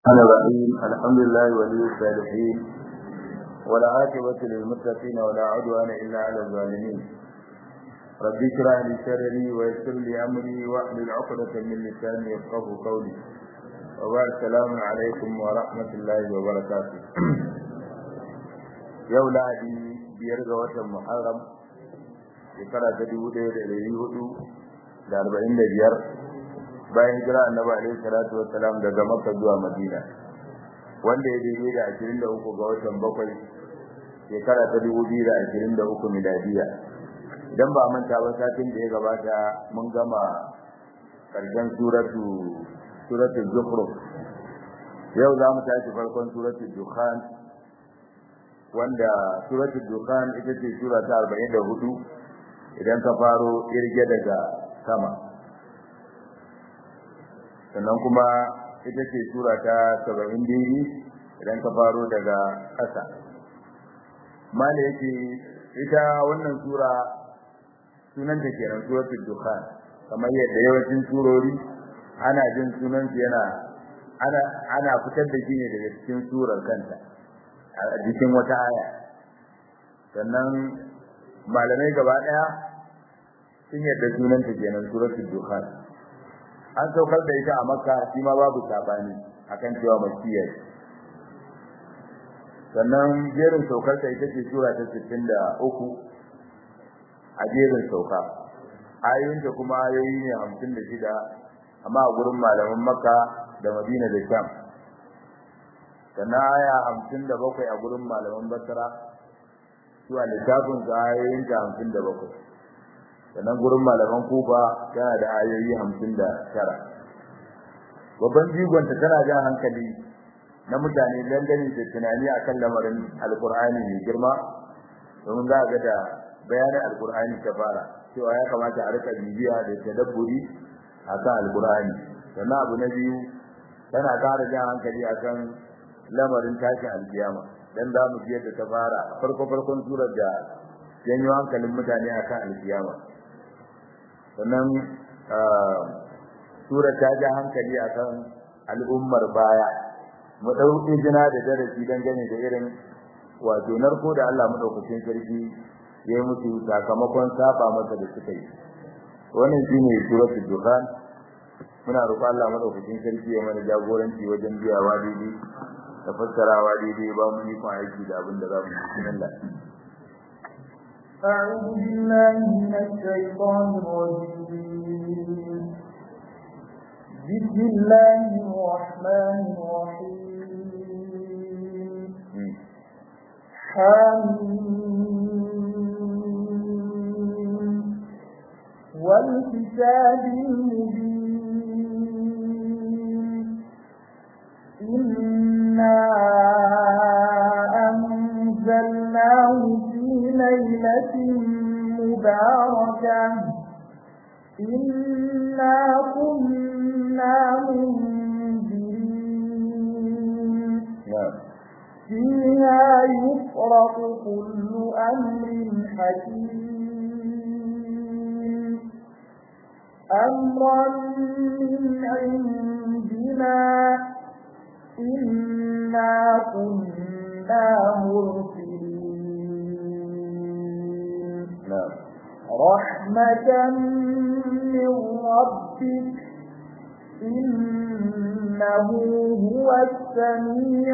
الرحمن الرحيم الحمد لله ولي الصالحين ولا عاقبة للمتقين ولا عدوان إلا على الظالمين رب اشرح لي صدري ويسر لي أمري واحلل عقدة من لساني يفقهوا قولي وبارك السلام عليكم ورحمة الله وبركاته يوم لعدي بيرجى وشم محرم shekara ta 1445 bayan hijira annabi alaihi salatu wassalam daga Makka zuwa Madina wanda ya daidai da 23 ga watan 7 shekara ta 2023 miladiya idan ba manta ba satin da ya gabata mun gama karshen suratul zukhruf yau za mu tashi farkon suratul dukhan wanda suratul dukhan ita ce sura ta 44 idan ka faro irge daga sama sannan kuma ita ce sura ta 70 idan ka faro daga ƙasa mala yake ita wannan sura sunan ta kenan suratul dukhan kamar yadda yawancin surori ana jin sunan su ana fitar da shi ne daga cikin surar kanta a cikin wata aya sannan malamai gaba daya sun yadda sunan ta kenan suratul dukhan an saukar da ita a Makka shi ma babu sabani akan cewa makkiya sannan jerin saukar ta ita ce sura ta 63 a jerin sauka ayoyin ta kuma ayoyi ne 56 amma a gurin malaman Makka da Madina da Sham sannan aya 57 a gurin malaman Basra su a littafin ayoyin ta 57 sannan gurin malaman Kufa tana da ayoyi 59 babban jigonta tana jan hankali na mutane dangane da tunani akan lamarin alqur'ani mai girma domin za ga da bayanin alqur'ani ta fara cewa ya kamata a rika bibiya da tadabburi akan alqur'ani sannan abu na biyu tana ƙara jan hankali akan lamarin tashin alkiyama dan za mu ji yadda ta fara farkon surar da janyo hankalin mutane akan alkiyama sannan sura ta ja hankali akan al'ummar baya mu dauki jina da darasi dangane da irin wato narko da Allah madaukakin sarki ya yi musu sakamakon saba masa da suka yi wannan shine suratul dukhan muna roƙon Allah madaukakin sarki ya mana jagoranci wajen biyawa daidai da fassarawa daidai ba mu yi aiki da abin da za mu yi Allah أعوذ بالله من الشيطان الرجيم بسم الله الرحمن الرحيم حميم والكتاب المبين إنا أنزلناه ليلة مباركة إنا كنا منذرين فيها يفرق كل أمر حكيم أمرا من عندنا إنا كنا مرسلين رحمة من ربك إنه هو السميع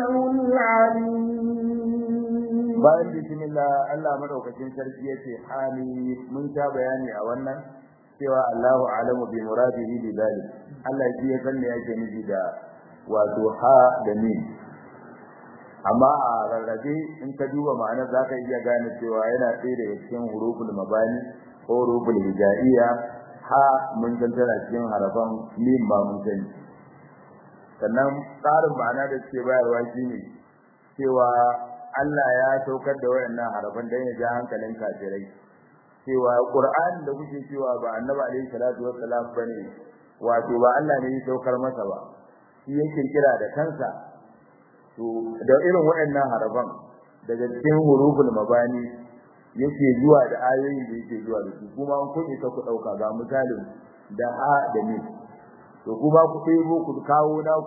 العليم bayan bismillah Allah madaukakin sarki yace hali mun ta bayani a wannan cewa Allahu a'lamu bi muradihi bi zalik Allah shi ya san me yake nufi da wato ha da mim amma a rarrabe in ka duba ma'anar zaka iya gane cewa yana tsaye da cikin huruful mabani ko huruful hijaiya ha mun tantana cikin harafan mim ba mun sani sannan tsarin ma'ana da suke bayarwa shine cewa Allah ya saukar da wayannan harafan dan ya ja hankalin kafirai cewa Qur'ani da kuke cewa ba Annabi alaihi salatu wassalam bane wato ba Allah ne ya saukar masa ba shi yake kira da kansa to da irin wayannan harafan daga cikin huruful mabani yake zuwa da ayoyin da yake zuwa da su kuma an kuɗi ka ku dauka ga misalin da a da ni to kuma ku ɗebo ku kawo naku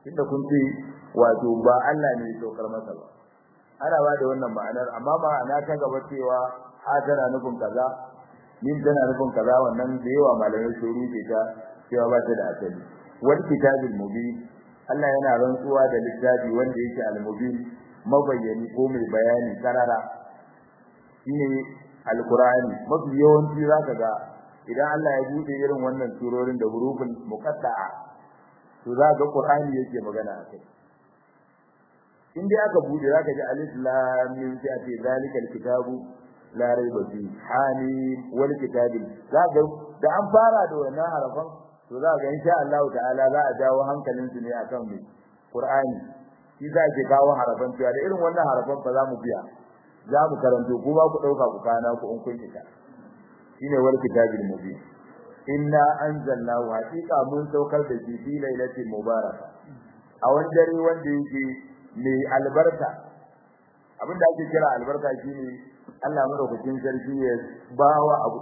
inda kun ce wato ba Allah ne ya saukar masa ba ana ba da wannan ma'anar amma ma'ana ta gaba cewa ha tana nufin kaza min tana nufin kaza wannan da yawa malamai sun rubuce ta cewa ba ta da asali wal kitabil mubin Allah yana rantsuwa da littafi wanda yake al-mubin mabayyani ko mai bayani karara shine al-Qur'ani mafi yawanci zaka ga idan Allah ya bude irin wannan surorin da huruful muqatta'a to zaka ga Qur'ani yake magana akai in dai aka bude zaka ji alif lam mim sai a ce zalikal kitabu la raiba fi hamim wal kitabil zaka da an fara da wannan harafan to zaka insha Allah ta'ala za a jawo hankalin su ne akan mai Qur'ani shi za ke kawo harafan cewa da irin wannan harafan fa za mu biya za mu karanto kuma ku dauka ku kana ku in kun kita shine wal kitabil mubin inna anzalnahu haqiqa mun saukar da shi fi lailatin mubaraka a wani dare wanda yake mai albarka abinda ake kira albarka shine Allah madaukakin sarki ya bawa abu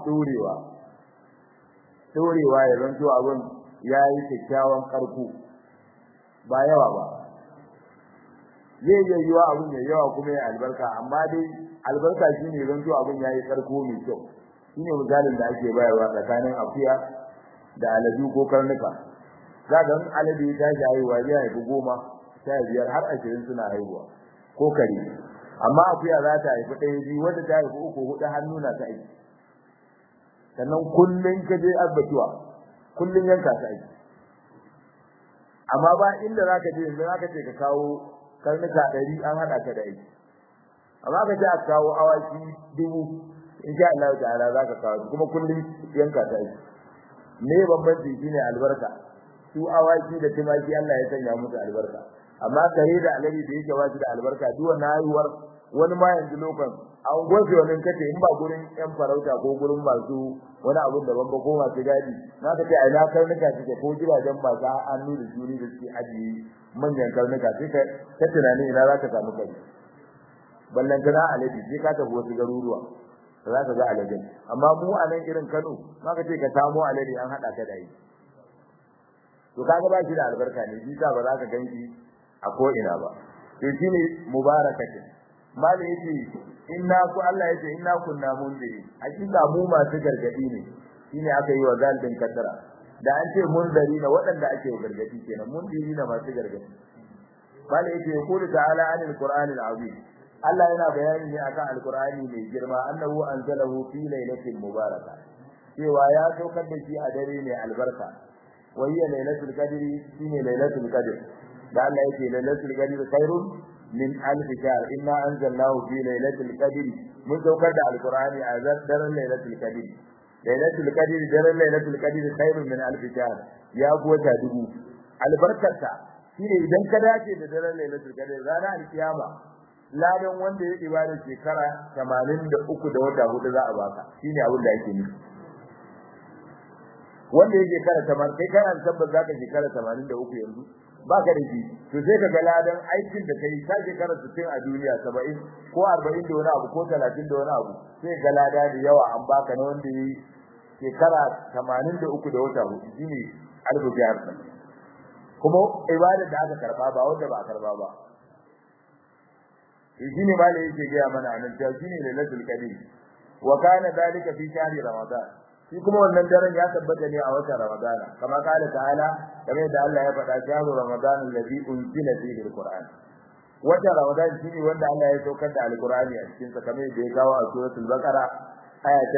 dorewa ya zanto abun yayi kyakkyawan karko ba yawa ba zai yiwa abun ya yawa kuma ya albarka amma dai albarka shine zanto abun yayi karko mai kyau shine misalin da ake bayarwa tsakanin akuya da aladu ko karnuka zaga alade ta haihuwa ya haifi 10 15 har 20 suna haihuwa ko kare amma akuya za ta haifi ɗaya biyu wanda ta haifi 3 4 hannu na ta aiki sannan kullun ka je abbatuwa kullun yanka ta aiki amma ba inda zaka je yanzu zaka ce ka kawo karnuka 100 an hada ka da aiki amma ka ce a kawo awaki 1000 insha Allah ta'ala zaka kawo kuma kullun yanka ta aiki me bambanci shine albarka su awaki da timaki Allah ya sanya musu albarka amma kare da alade da yake ba shi da albarka duk wannan haihuwar wani ma yanzu lokan an goje wannan kace in ba gurin yan farauta ko gurin masu wani abun da ban ba ko masu gadi na ka ce ai na karnuka kike ko gidajen ba za an nuna juri da suke aji manyan karnuka sai ka tunani ina za ka samu kai ballan kana alade sai ka tafi wasu garuruwa za ka ga alade amma mu a nan irin Kano ma ka ce ka samu alade an hada ka da yi to kaga ba shi da albarka ne bisa ba za ka ganki a ko ina ba to shine mubarakati mali yace inna ku Allah yace inna kunna munziri hakika mu masu gargadi ne shine aka yi wa zalbin kadara da an ce munziri na waɗanda ake gargadi kenan munziri na masu gargadi mali yace qul ta'ala anil qur'anil azim Allah yana bayani ne akan alqur'ani mai girma annahu anzalahu fi lailatin mubarakah cewa ya saukar da shi a dare mai albarka wa hiya lailatul qadri shine lailatul qadr da Allah yake lailatul qadr khairun min alf shahr inna anzalnahu fi lailatul qadr mun saukar da alqur'ani a daren lailatul qadr lailatul qadr daren lailatul qadr khairun min alf shahr ya gota dubu albarkarta shine idan ka dace da daren lailatul qadr ranar alkiyama ladan wanda ya ibada shekara 83 da wata hudu za a baka shine abin da yake nufi wanda yake kara tamar kai kana tabbata zaka shekara 83 yanzu baka da shi to sai ka ga ladan aikin da kai ka shekara 60 a duniya 70 ko 40 da wani abu ko 30 da wani abu sai ga lada da yawa an baka na wanda yi shekara 83 da wata hudu shine albujar kuma ibada da aka karba ba wanda ba a karba ba shine ba ne yake ga mana anan ta shine lailatul qadr wa kana dalika fi shahri ramadan shi kuma wannan daren ya tabbata ne a watan Ramadan kama kala ta'ala kamar da Allah ya faɗa shahru Ramadan alladhi unzila fihi alquran watan Ramadan shine wanda Allah ya saukar da alqurani a cikin sa kamar da ya kawo a suratul baqara aya ta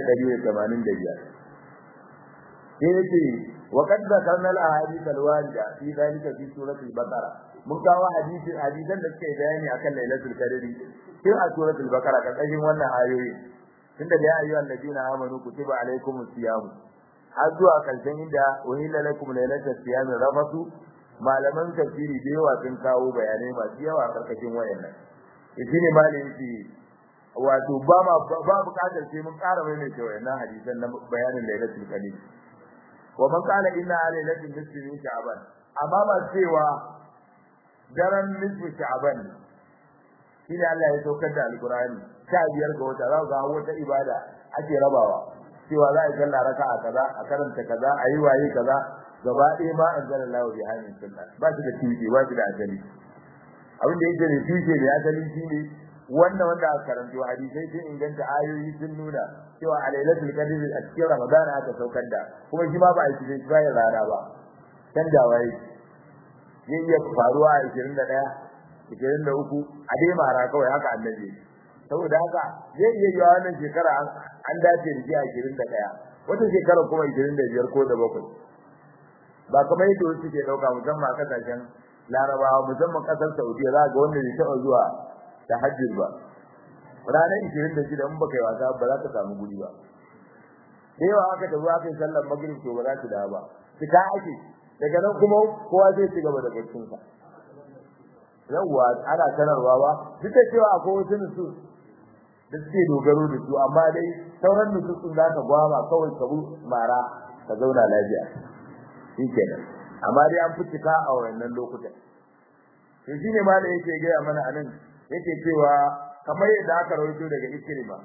185 yace wa qad zakarna al-ahadith al-warida fi dhalika fi suratul baqara mun kawo hadisan da suke bayani akan lailatul qadri cikin a suratul baqara karkashin wannan ayoyi tunda da ayyuhal ladina amanu kutiba alaykumus siyam har zuwa kalsan inda wahilla lakum laylatus siyam rafatu malaman tafsiri da yawa sun kawo bayanai masu yawa karkashin wayannan shine malamin shi wato ba bukatar sai mun ƙara mai mai wayannan hadisan na bayanin lailatul qadr wa man qala inna laylatul nisfi min sha'ban amma ba cewa daren nisfi sha'ban shine Allah ya saukar da alqur'ani 15 ga wata za ga wata ibada ake rabawa cewa za a yi sallah raka'a kaza a karanta kaza a yi waye kaza gaba ɗaya ma anzalallahu bi hadin sunna ba shi da tushe ba shi da asali abin da yake da tushe da asali shine wanda aka karanto hadisai sun inganta ayoyi sun nuna cewa a lailatul qadr a cikin ramadan aka saukar da kuma shi ma ba a yi shi bayan rana ba canjawa yake zai iya faruwa a 21 23 a dai mara kawai haka annabi saboda haka zai iya yiwa wannan shekara an dace da jiya 21 wata shekara kuma 25 ko da 7 ba kamar yadda wasu ke dauka musamman a kasashen Larabawa musamman kasar Saudiya za ga wanda zai taɓa zuwa tahajjud ba ranar 26 in baka yi wasa ba za ka samu guri ba da yawa aka tafi aka yi sallar maghrib to ba za su dawo ba fita ake daga nan kuma kowa zai ci gaba da barcinsa yawwa ana sanarwa ba duk da cewa akwai wasu nusus da suke dogaro da su amma dai sauran nusus sun za ka gwama kawai ka bu mara ka zauna lafiya shi kenan amma dai an fitika a wannan lokutan to shine ma da yake gaya mana anan yake cewa kamar yadda aka rawaito daga Ikrima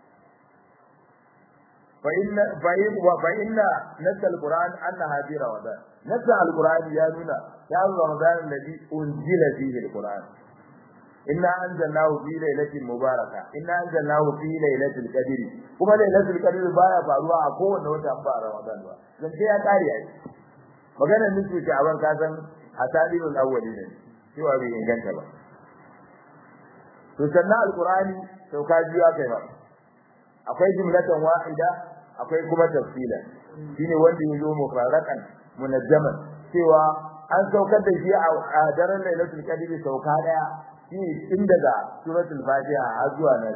fa inna nasa alquran annaha bi ramadan nasa alquran ya nuna ya ramadan alladhi unzila fihi alquran inna anzalnahu fi lailatin mubarakah inna anzalnahu fi lailatul qadr kuma lailatul qadr baya faruwa a kowanne wata ba ramadan ba dan sai ya kare ai magana nufi ta aban kasan hatalibul awwalin cewa bai inganta ba to sannan alqurani sauka biyu akai ba akwai jumlatan wahida akwai kuma tafsila shine wanda yazo mufarraqan munajjaman cewa an saukar da shi a daren lailatul qadr sauka daya shine tun daga suratul fatiha har zuwa nan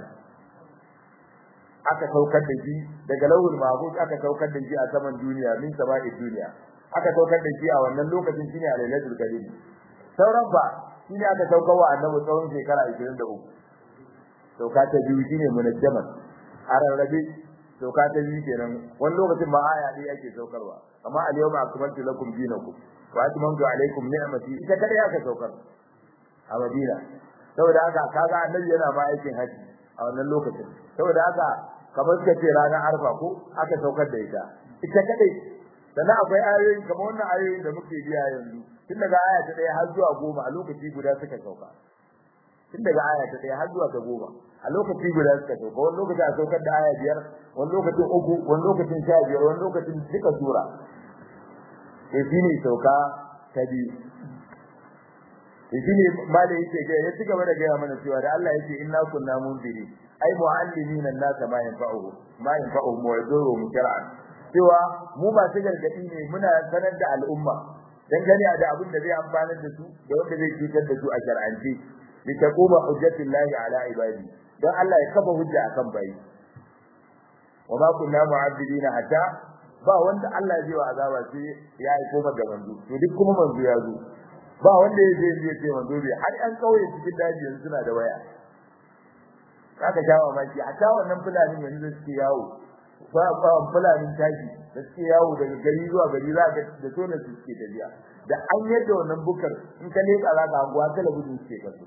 aka saukar da shi daga lawul mahfuz aka saukar da shi a saman duniya min sama'i duniya aka saukar da shi a wannan lokacin shine a lailatul qadr sauran ba shine aka saukar wa annabi tsawon shekara 23 sauka ta biyu shine munajjaman a rarrabe sauka ta biyu kenan wani lokacin ma aya ne yake saukarwa amma al-yawma akmaltu lakum dinakum wa atmamtu alaykum ni'mati ita kada aka saukar a Madina saboda haka kaga annabi yana ma aikin haji a wannan lokacin saboda haka kamar kace ranar arfa ko aka saukar da ita kadai sannan akwai ayoyi kamar wannan ayoyin da muke biya yanzu tun daga aya ta 1 har zuwa 10 a lokaci guda suka sauka tun daga aya ta 1 har zuwa ta 10 a lokaci guda suka sauka wani lokaci a saukar da aya 5 wani lokacin 3 wani lokacin 15 wani lokacin duka sura sai shine sauka ta biyu shine malai yake ga ya ci gaba da gaya mana cewa da Allah yake inna kunna munziri ai muallimina an-nas ma yanfa'uhum wa yaduruhum shar'an cewa mu ba su gargadi ne muna sanar da al'umma dangane da abin da zai amfanar da su da wanda zai cutar da su a shar'anci li taquma hujjatullahi ala ibadi dan Allah ya kafa hujja akan bayi wa ma kunna mu'abbidina hatta ba wanda Allah zai wa azaba sai ya yi koma ga manzo to duk kuma manzo ya zo ba wanda ya ce manzo bai har an kauye cikin daji yanzu suna da waya kaga jawa maki a ta wannan fulani yanzu suke yawo ba fulanin tashi da suke yawo daga gari zuwa gari za ka da tona su suke tafiya da an yadda wannan bukar in ka leka za ka hanguwa talabijin suke kaso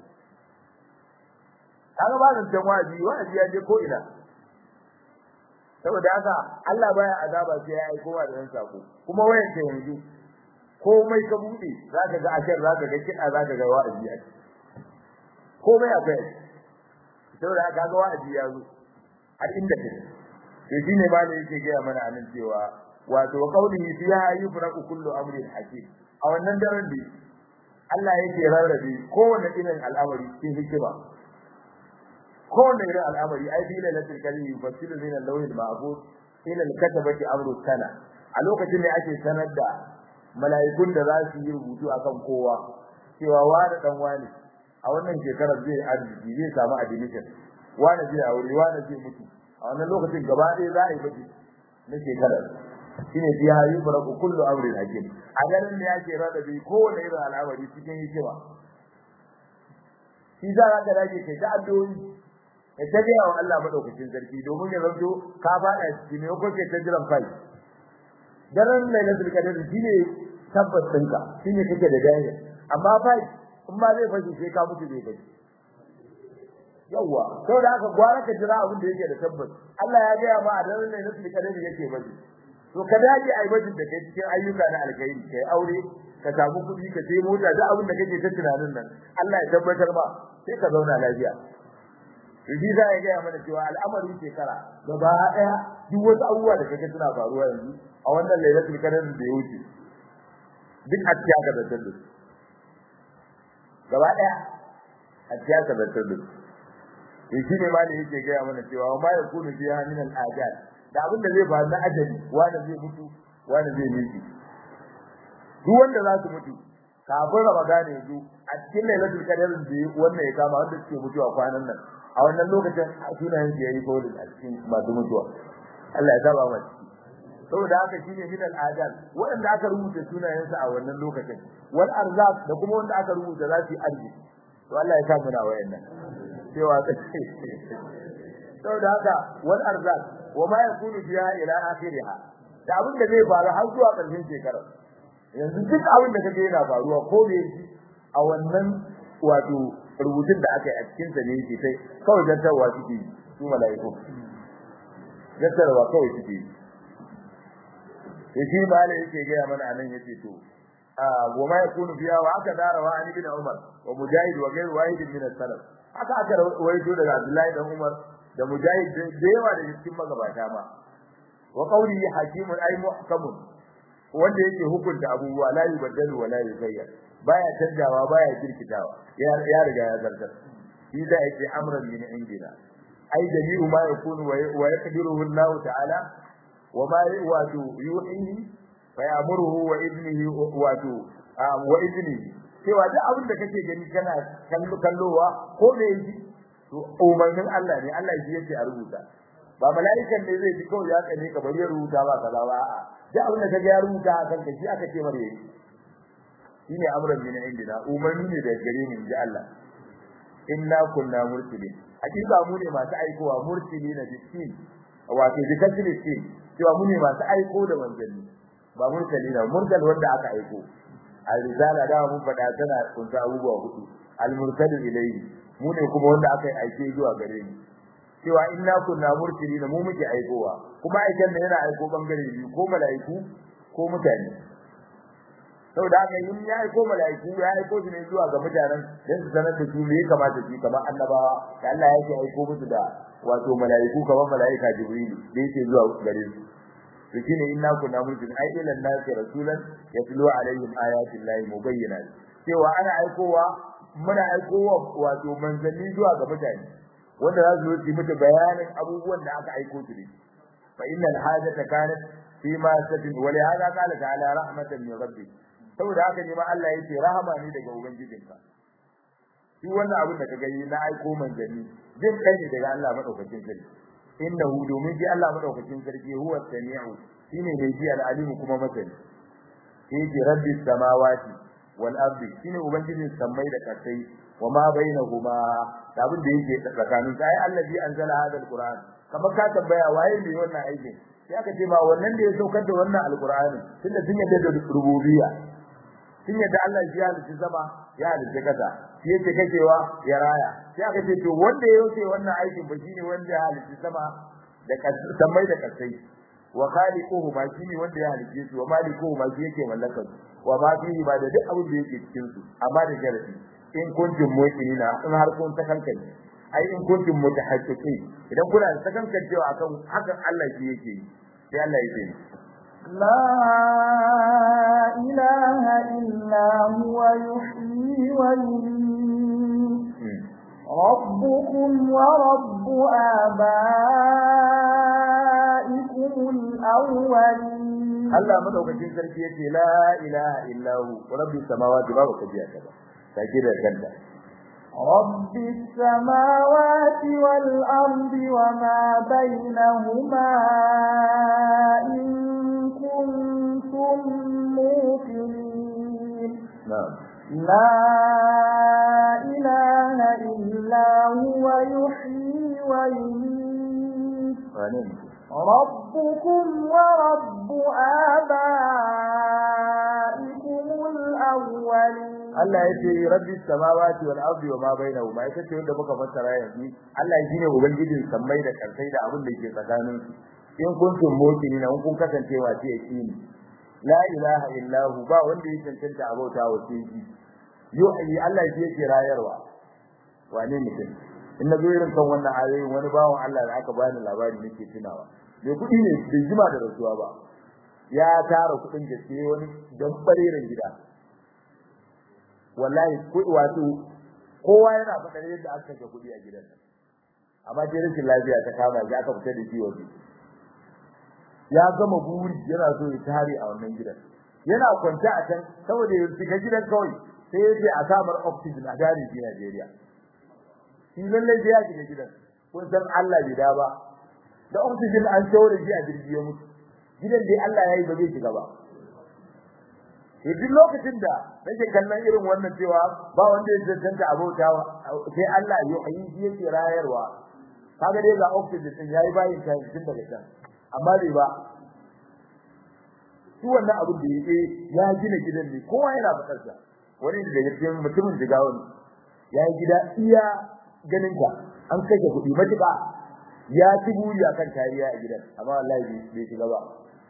kaga ba zan wa'azi ya je ko ina saboda haka Allah baya azaba sai ya aiko wa da sako kuma wayan ta yanzu komai ka bude zaka ga ashar zaka ga kida zaka ga wa'azi a komai akwai saboda haka ga wa'azi ya zo a inda kake sai shine ba da yake ga mana anan cewa wato qaulihi fiha yufraqu kullu amrin hakim a wannan daren da Allah yake rarrabe kowanne irin al'amari cikin hikima kowanne irin al'amari ai bila latil kalimi fasilu min al-lawhil mahfuz ila al-katabati amru sana a lokacin da ake sanar da mala'ikun da za su yi rubutu akan kowa cewa wani dan wani a wannan shekarar zai arziki zai samu admission wani zai aure wani zai mutu a wannan lokacin gaba ɗaya za a yi baki na shekarar shine biya yi faraku kullu amrin hakim a garin ne yake rada bi kowanne irin al'amari cikin hikima shi za ka dage kai ta addu'o'i ta ga wa Allah madaukakin sarki domin ya zanto ka fada cikin ne ko ke ta jiran fai daren lailatul qadr shine tabbas ɗinka shine kake da dai amma fai in ba zai fashi sai ka mutu zai fashi yawa saboda haka gwara ka jira abin da yake da tabbas Allah ya ga ma a daren ne nasu kadari yake baje to ka dace ai baje da kai cikin ayyuka na alkhairi kai aure ka samu kudi ka sai mota da abin da kake ta tunanin nan Allah ya tabbatar ma sai ka zauna lafiya Idi za ya ga mana cewa al'amarin shekara gaba daya duk wasu abubuwa da kake suna faruwa yanzu a wannan lailatul qadr da ya wuce duk a cikin ka da dalil gaba daya a cikin ka da dalil shi ne ma da yake ga mana cewa ma ya kunu biya min al-ajal da abin da zai faru na ajali wanda zai mutu wanda zai miki duk wanda za su mutu kafin Ramadan yanzu a cikin lailatul qadr da wannan ya kama wanda suke mutuwa kwanan nan a wannan lokacin sunayen su yayi kodin a cikin masu mutuwa Allah ya saba mu saboda haka shine min al-ajal wanda aka rubuta sunayen su a wannan lokacin wal arzaq da kuma wanda aka rubuta za su yi arziki to Allah ya sa mu na wayannan cewa saboda haka wal arzaq wa ma yakunu fiha ila akhiriha da abin da zai faru har zuwa ƙarshen shekara yanzu duk abin da kake yana faruwa ko da yake a wannan wato rubutun da aka yi a cikin sa ne yake sai kawai jantarwa suke su mala'iku jantarwa kawai suke shi ba ne yake ga mana anan yace to wa ma yakunu fiha wa aka darawa an ibn Umar wa Mujahid wa ghayr wahid min as-salaf aka waito daga Abdullahi dan Umar da Mujahid da yawa da cikin magabata ma wa qawli hakimun ay muhkamun wanda yake hukunta abubuwa la yubaddalu wa la yughayyar baya canjawa baya kirkitawa ya riga ya zartar shi da yake amran min indina ai jami'u ma yakunu wa yaqdiruhu Allah ta'ala wa ma yuhihi fa ya'muruhu wa idnihi wa idnihi cewa duk abin da kake gani kana kallowa ko me yake to umarnin Allah ne Allah shi yake a rubuta ba mala'ikan ne zai ji kawai ya kane ka bari ya rubuta ba kaza ba a'a duk abin da kaga ya rubuta akan ka shi aka ce mare yake shine amran min indina umarni ne da gare mu inji Allah inna kunna mursilin hakika mu ne masu aikowa mursilina bisin wato bikasritin cewa mu ne masu aiko da manzanni ba mursalina mursal wanda aka aiko al-risala da mun fada tana kunta abubuwa hudu al-mursalu ilayhi mu ne kuma wanda aka aike zuwa gare mu cewa inna kunna mursilina mu muke aikowa kuma aikan ne yana aiko bangare biyu ko mala'iku ko mutane saboda haka in ya aiko mala'iku ya aiko su ne zuwa ga mutanen dan su sanar da su me ya kamata su kamar annabawa da Allah yake aiko musu da wato mala'iku kamar mala'ika Jibril da yake zuwa gare su to shine inna kunna mursilin ay ila an-nasi rasulan yatlu alaihim ayati llahi mubayyinat cewa ana aikowa muna aikowa wato manzanni zuwa ga mutane wanda za su yi mutu bayanin abubuwan da aka aiko su ne fa innal hajata kanat fi ma satin wa li hada qala ta'ala rahmatan min rabbik saboda haka ne ma Allah yake rahama ne daga ubangijinka shi wannan abin da ka gani na aiko manzanni jin kai ne daga Allah madaukakin sarki innahu domin ji Allah madaukakin sarki huwa samiu shine mai ji al-alim kuma masani yake rabbis samawati wal ardi shine ubangijin sammai da kasai wa ma bainahuma da abin da yake tsakanin sai allazi anzala hadal qur'an kamar ka tambaya waye ne wannan aikin sai aka ce ba wannan da ya saukar da wannan alqur'ani tunda sun yadda da rububiyya sun yadda Allah ya halitta sama ya halitta kasa shi yake kacewa ya raya sai aka ce to wanda ya yi wannan aikin ba shine wanda ya halitta sama da sammai da kasai wa khaliquhu ma shine wanda ya halitta su wa malikuhu ma shi yake mallakar wa ma fihi ba da duk abin da yake cikin su amma da sharadi in kuntum mu'minina in har kun ta kankani ai in kuntum mutahaqqiqin idan kuna da sakankancewa akan hakan Allah shi yake yi sai Allah yake la ilaha illa huwa yuhyi wa yumiit rabbukum wa rabbu abaikum al-awwalin Allah madaukakin sarki yace la ilaha illa hu rabbis samawati wa rabbul ardi take da kanta رب السماوات والأرض وما بينهما إن كنتم موقنين نعم لا إله إلا هو يحيي ويميت ربكم ورب آبائكم الأولين Allah ya ce rabbis samawati wal ardi wa ma bainahuma ita ce wanda muka fassara yanzu Allah shine ubangijin sammai da karsai da abin da yake tsakanin su in kuntum mu'minin in kun kasance wace yaqini la ilaha illa hu ba wanda yake cancanta abauta wa sai yu'i Allah shi yake rayarwa wane mutum in nazo irin kan wannan ayoyin wani bawon Allah da aka bani labari nake tunawa me kudi ne bai jima da rasuwa ba ya tara kudin da sai wani dan bareren gida wallahi wato kowa yana fadar yadda aka kashe kudi a gidan amma dai rashin lafiya ta kama ya aka fita da shi waje ya gama buri yana so ya tare a wannan gidan yana kwanta a can saboda ya shiga gidan kawai sai ya ce a samar oxygen a gari ji Najeriya shi lalle da ya shiga gidan kun san Allah bai da ba da oxygen an shaure shi a jirgi ya mutu gidan dai Allah yayi ba zai shiga ba duk lokacin da nake kallon irin wannan cewa ba wanda ya tantance abotawa sai Allah ya yi shi yake rayarwa kaga dai ga oxygen din yayi bayin ta tun daga can amma dai ba shi wannan abu da yake ya gina gidan ne kowa yana fadar sa wani da cikin mutumin jigawa ya yi gida iya ganin ka an kashe kuɗi matuƙa ya ci buri akan tariya a gidan amma wallahi bai shiga ba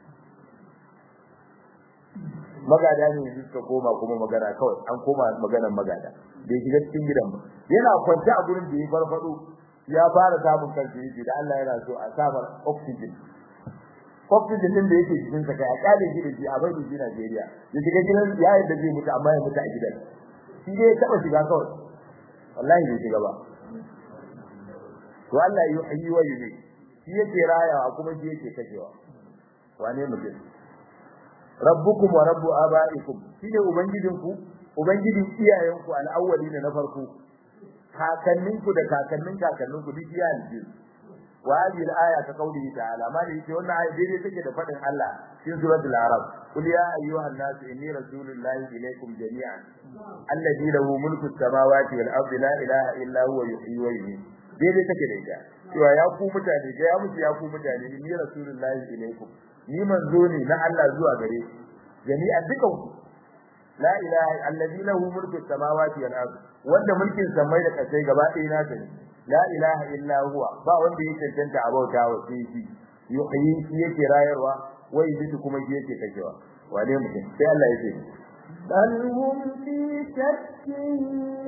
magada ne yanzu suka koma kuma magana kawai an koma maganar magada bai shiga cikin gidan ba yana kwance a gurin da ya farfado ya fara samun kansa yake da Allah yana so a samar oxygen din da yake cikin sa kai a kale shi da shi a bai shi Najeriya ya shiga gidan ya yadda zai mutu amma ya mutu a gidan shi dai taba shiga kawai wallahi bai shiga ba to Allah yuhyi wa yumiit shi yake rayawa kuma shi yake kashewa wane mutum rabbukum wa rabbu abaikum shine ubangijinku ubangijin iyayenku al-awwalin na farko kakanninku da kakanninku duk iyayen wa hadhihi al-aya ta qawlihi ta'ala ma ne ce wannan aya dai take da fadin Allah cikin suratul arab qul ya ayyuhan nas inni rasulullahi ilaykum jami'an alladhi lahu mulku as-samawati wal ardi la ilaha illa huwa yuhyi wa yumiit dai take da ita cewa ya ku mutane ga ya mutu ya ku mutane inni rasulullahi ilaykum ni manzo ne na Allah zuwa gare ku jami'an dukan ku la ilaha alladhi lahu mulku as-samawati wal ardi wanda mulkin samai da kasai gaba ɗaya na gani la ilaha illa huwa ba wanda yake tantance abauta wa sai shi yuhyi shi yake rayarwa wai yumitu kuma shi yake kashewa wane mutum sai Allah yake bal hum fi shakkin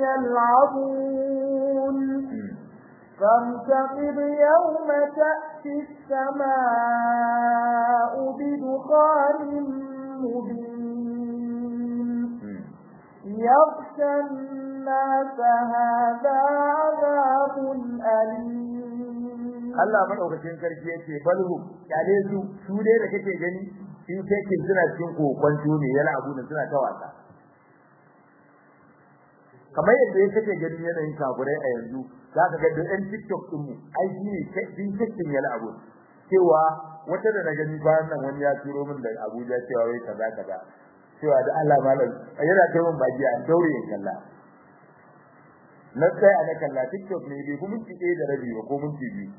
yal'abun فارتقب يوم تأتي السماء بدخان مبين يغشى الناس هذا عذاب أليم Allah madaukakin sarki yace balhu kale su dai da kake gani in kake suna cikin kokon ne yana abu da suna ta wasa kamar yadda kake gani yanayin kafurai a yanzu zaka ga da ɗan TikTok din mu ai shine din cikin yana abu cewa wata da na gani bayan nan wani ya turo min da Abuja cewa wai kaza cewa da Allah malam yana kai mun baji an daure in kalla na sai ana kalla TikTok ne bai kuma ci da rabi ba ko mun ci biyu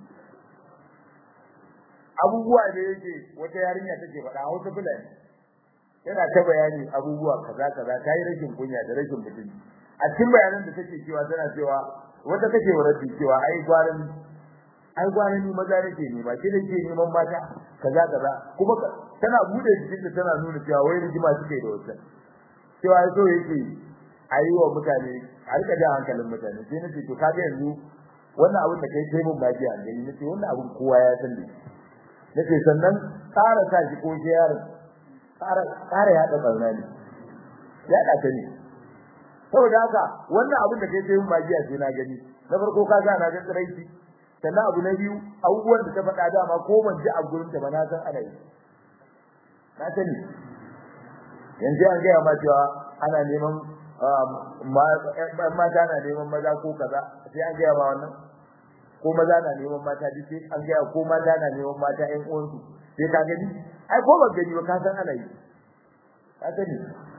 abubuwa da yake wata yarinya take faɗa Hausa fulani yana ta bayani abubuwa kaza tayi rashin kunya da rashin mutunci a cikin bayanan da take cewa tana cewa wata take waradi cewa ai gwaran ni maza nake ne ba ke da ke neman mata kaza kuma tana bude jikin da tana nuna cewa wai rigima suke da wata cewa so yake ayi wa mutane a rika da hankalin mutane sai nace to kaga yanzu wannan abin da kai mun baji an gani nace wannan abin kowa ya san da nace sannan tsara sa shi ko yaron tsara ya da barna ne ya da ta ne saboda haka wannan abin da kai mun baji sai na gani na farko kaga na ga tsiraiti sannan abu na biyu abubuwan da ta faɗa dama ko ban ji a gurin ta ba na san ana yi na sani yanzu an ga ma cewa ana neman mata na neman maza ko kaza sai an ga ma wannan ko maza na neman mata duk sai an ga ko mata na neman mata ƴan uwansu sai ka gani ai ko ba gani ba ka san ana yi ka sani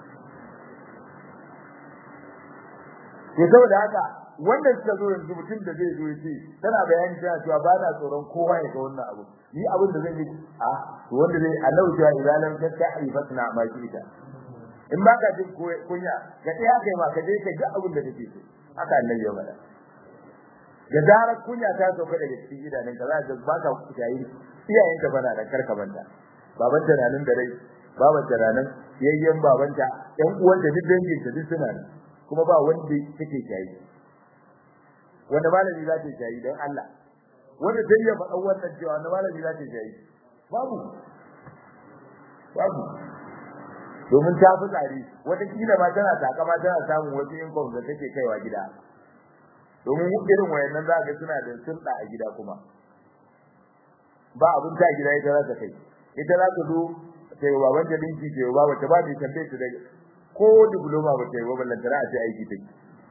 ke saboda haka wannan suka zo yanzu mutum da zai zo yace tana bayani tana cewa ba na tsoron kowa ya ga wannan abu ni abin da zan yi to wanda zai Allah ya idan lam tatta'i fatna ma kita in ba ka jin kunya ga ɗaya kai ma ka je ka ga abin da kake so haka annabi ya faɗa da zarar kunya ta sauka daga cikin idanun ka za ka ba ka jayi iyayen ka bana da karka banta baban ta nan da rai baban ta nan yayyen babanta ɗan uwan da duk dangin ta duk suna nan kuma ba wanda take jayi wanda malami za ta jayi dan Allah wanda dai ya faɗa wannan cewa wanda malami za ta jayi babu domin ta fi tsari wata kila ma tana takama tana samun wasu income da take kaiwa gida domin irin wayannan za ga suna da sulɗa a gida kuma ba abin ta gida ita za ta kai ita za ta zo ta yi baban ta dinki ta yi baban ta ba ta tambaye ta da ko diploma ba ta yi baban lantara a ce aiki take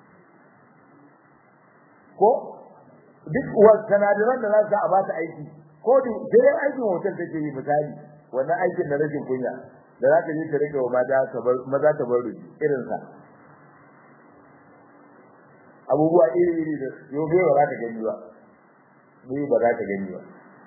ko duk wasu sanadaran da za su a ba ta aiki ko da aikin hotel take yi misali wannan aikin na rashin kunya da za ka je ka rike wa maza ta bar irin sa abubuwa iri da yau bai ba za ka gani ba bai ba za ka gani ba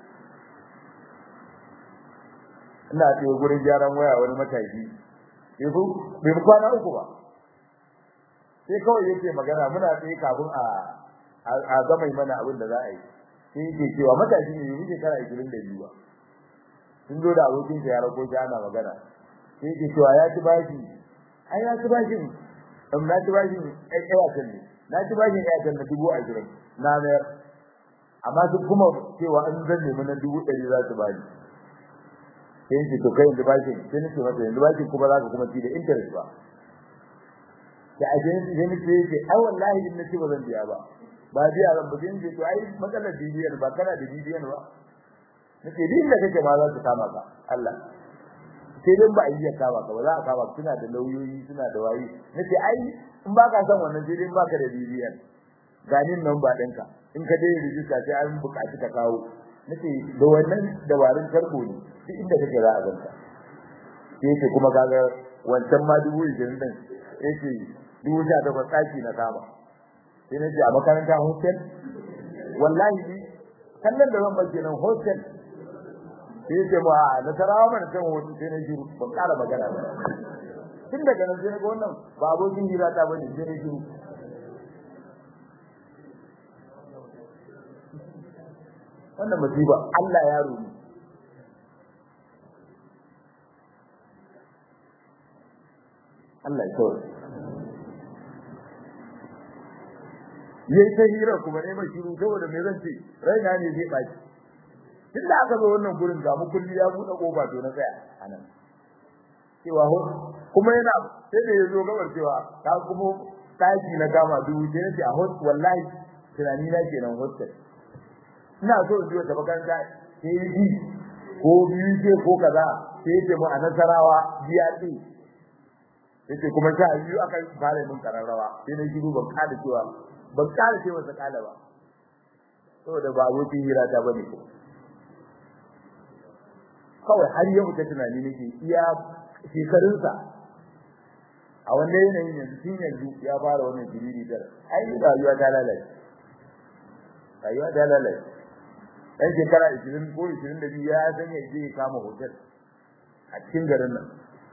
ina ce gurin gyaran waya wani mataki bai kwana uku ba sai kawai yake magana muna tsaye kafin a gama mana abin da za a yi sai yake cewa matashi ne yake kara 22 ba sun zo da abokin sa ya rako shi ana magana sai yake cewa ya ci bashi ai ya ci bashin na ci bashin ai kan ne na ci bashin ya kan 20,000 na mayar amma duk kuma cewa an zan nemi na 100 za su bani sai yake to kai yanzu bashin sai nake masa yanzu bashin kuma za ka kuma ci da interest ba da ajin sai nake yake ai wallahi in nace ba zan biya ba biya ran ba sai to ai matsalar bidiyon ba kana da bidiyon ba nake din da kake ma za su kama ka Allah sai dan ba iya kama ka ba za ka kama suna da lauyoyi suna da wayi nake ai in ba ka san wannan sai dan baka da bidiyon ganin nan ba danka in ka dai rijista sai an buƙaci ka kawo nake da wannan dabarun karbo ne duk inda kake za a ganka sai kuma kaga wancan ma 20,000 din yake 18,000 tsaki na kama sai nace a makaranta hostel wallahi kallon da zan bace nan hostel sai ce mu a nasarawa mana kan hostel sai na shiru ban kara magana ba tun daga nan sai ga wannan ba abokin hira ta bane sai na shiru wannan musiba Allah ya rumi Allah ya tsoro yayi ta hira kuma ne mai shiru saboda me zan ce raina ne zai baki tunda aka zo wannan gurin ga mu kulli ya bude kofa to na tsaya anan cewa ho kuma yana sai da yazo gabar cewa ka kuma taki na gama dubu sai ce a hot wallahi tunani na kenan hostel ina so in je ta makaranta sai yi ko biyu ce ko kaza sai ce mu a Nasarawa BRD yace kuma sai biyu aka fara mun kararrawa sai na shiru ban kada cewa ban kare ce masa kala ba saboda ba wuce hira ta bane ko kawai har yau ta tunani nake iya shekarun sa a wannan yanayin yanzu tun yanzu ya fara wannan jiriri dar ai rayuwa ta lalace dan shekara 20 ko 22 ya san ya je kama hotel a cikin garin nan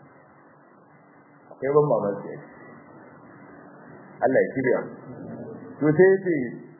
akwai ban mamaki Allah ya kiyaye to sai ce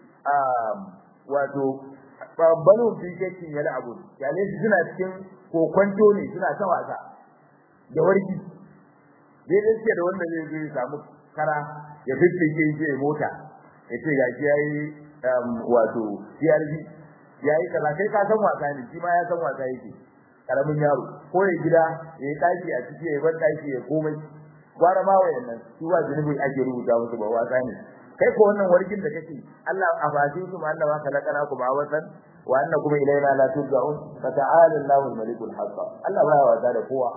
wato banu fiketin yana abu yale su suna cikin kokonto ne suna ta wasa da warki dai ce da wanda zai je samu kara ya fiffike shi mota yace gashi yayi wato CRV yayi kaza kai ka san wasa ne shi ma ya san wasa yake karamin yaro ko ya gida yayi daki a ciki yayi ban daki ya komai gwara ma wayannan shi wa zunubi ake rubuta musu ba wasa ne kai ko wannan warkin da kake Allah afaji su Allah wa kalakana ku ba wasan wa annakum ilayna la turja'un fa ta'ala Allahu al-malikul haqq Allah ba wasa da kowa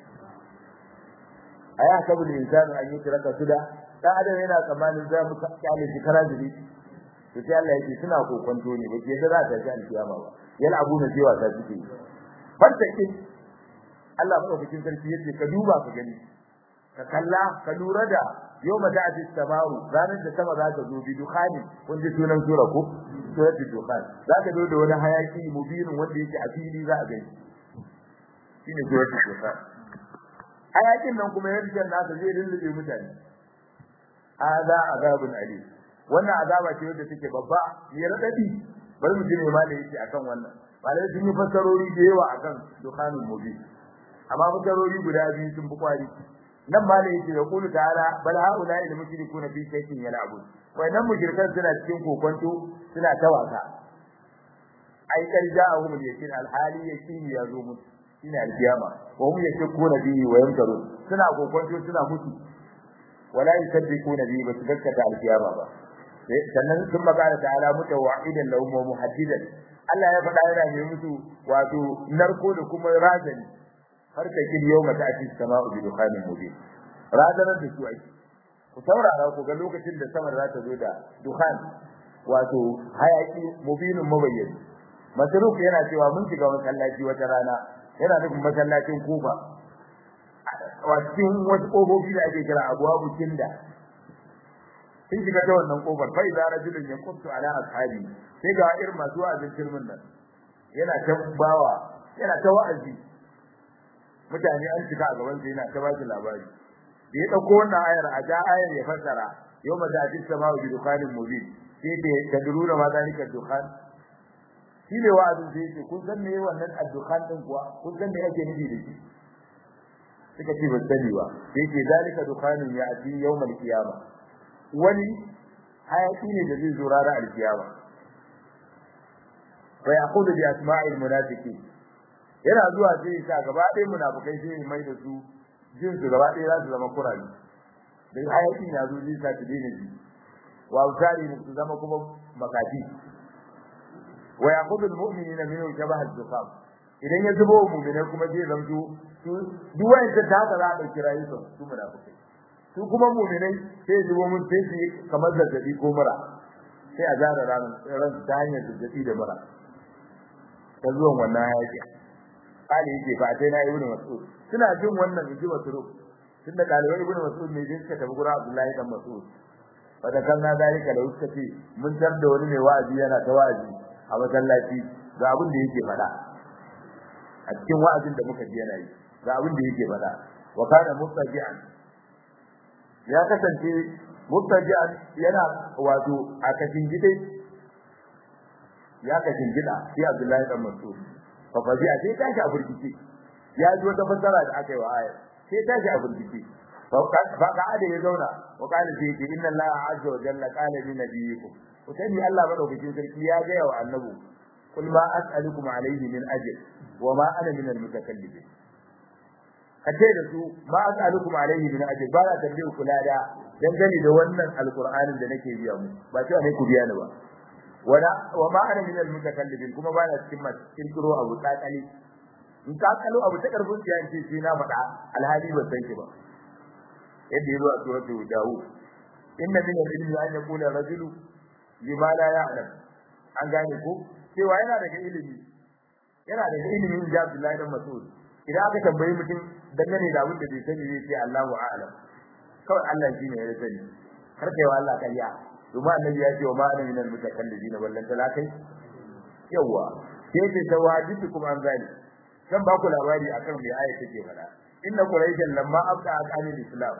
aya kabul insanu an yutraka suda dan adam yana tsammanin za mu kyale shi karajiri to sai Allah yake suna kokonto ne ba ke za ta ji alkiyama ba yal abuna cewa ta suke fartake Allah madaukakin sarki yace ka duba ka gani ka kalla ka lura da yawma ta'ti as-sama'u ranar da sama za ta zo bi dukhani kun ji sunan sura ko suratul dukhan za ta zo da wani hayaki mubinin wanda yake a fili za a gani shine suratul dukhan hayakin nan kuma yarshen nasa zai lullube mutane hada azabun alim wannan azaba ce wanda take babba ne radadi bari mu jine ma da yake akan wannan malai sun yi fassarori da yawa akan dukhanul mubin amma fassarori guda biyu sun fi kwari nan malai yake ya kulu ta'ala bal haula il mushrikuna fi shay'in yal'abun wannan mushrikan suna cikin kokonto suna tawaka ai karja'ahum yakin alhali yakin ya zo musu shine alkiyama wa hum yashkuna bihi wa yamtarun suna kokonto suna mutu wala yusaddiquna bihi ba su gaskata alkiyama ba sannan sun magana ta'ala mutawa'idan lahum wa muhaddidan Allah ya faɗa yana mai musu wato narko da kuma razani har ta kin yau mata ati sama'u bi dukhanin mubin razanar da su ake ku saurara ku ga lokacin da samar za ta zo da dukhan wato hayaki mubinun mabayyin masruf yana cewa mun shiga masallaci wata rana yana nufin masallacin Kufa a cikin wasu kofofi da ake kira abwabu kinda sun shiga ta wannan kofar fa idza rajulun yaqtu ala ashabi sai ga irin masu wa'azin turmin nan yana ta bawa yana ta wa'azi mutane an shiga a gaban sa yana ta ba su labari da ya dauko wannan ayar a ja ayar ya fassara yawma za'ati sama'u bi dukhanin mubin sai da tadruna ma zalika dukhan shi ne wa'azin sai yake kun san me wannan ad-dukhan din kuwa kun san me yake nufi da shi suka ce ban sani ba sai ce zalika dukhanun ya'ti yawmal qiyamah wani hayaki ne da zai zo ranar alkiyama fa yaqulu bi asma'il munafiqin yana zuwa sai ya gaba ɗaya munafikai sai mai da su jin su gaba ɗaya za su zama kurani dan hayakin ya zo zai sa su dine ji wa usari su zama kuma makati wa yaqulu almu'minina minhu shabaha ad-dukham idan ya zubo mu'minai kuma zai zamto duk wanda ta haka za a dauki rayuwar su munafikai su kuma mu'minai sai zubo mun sai kamar zazzabi ko mura sai a zara ran ta hanyar zazzabi da mura ta zuwan wannan hayaki kali yake fa sai na ibnu mas'ud suna jin wannan inji mas'ud tunda dalibai ibnu mas'ud ne din suka tafi gurin Abdullahi dan Mas'ud wanda kan na dalika da suka ce mun tar da wani mai wa'azi yana ta wa'azi a masallaci ga abin da yake faɗa a cikin wa'azin da muka ji yana yi ga abin da yake faɗa wa kana mustaji'an ya kasance mustaji'an yana wato a kashin gidai ya kashin gida sai Abdullahi dan Mas'ud fa faji'a sai tashi a burkice ya ji wata fasara da aka yi wa ayar sai tashi a burkice fa ka'ada ya zauna wa qala sai ce inna allaha azza wa jalla qala li nabiyyikum utani Allah madaukakin sarki ya ga wa annabi kul ma as'alukum alayhi min ajr wa ma ana min al-mutakallibin kace da su ma as'alukum alayhi min ajr ba la tambaye ku lada dangane da wannan alqur'anin da nake biya mu ba cewa ne ku biya ni ba wa ma ana min al-mutakallibin kuma ba na cikin kirkiro abu tsakali in ka kalo abu ta karfin ciyanci sai na faɗa alhali ba san ki ba yadda yazo a suratul daud inna min al-ilmi an yaqula rajulu lima la ya'lam an gane ko cewa yana daga ilimi da Abdullahi dan Mas'ud idan aka tambaye mutum dangane da abin da bai sani zai ce Allahu a'lam kawai Allah shine ya sani har kai wa Allah kariya kuma annabi ya ce wa ma ana minal mutakallibin wallan talakai yawa sai ce tawajitukum an zali dan ba ku labari akan me aya take fada inna quraishan lamma abda aqanil islam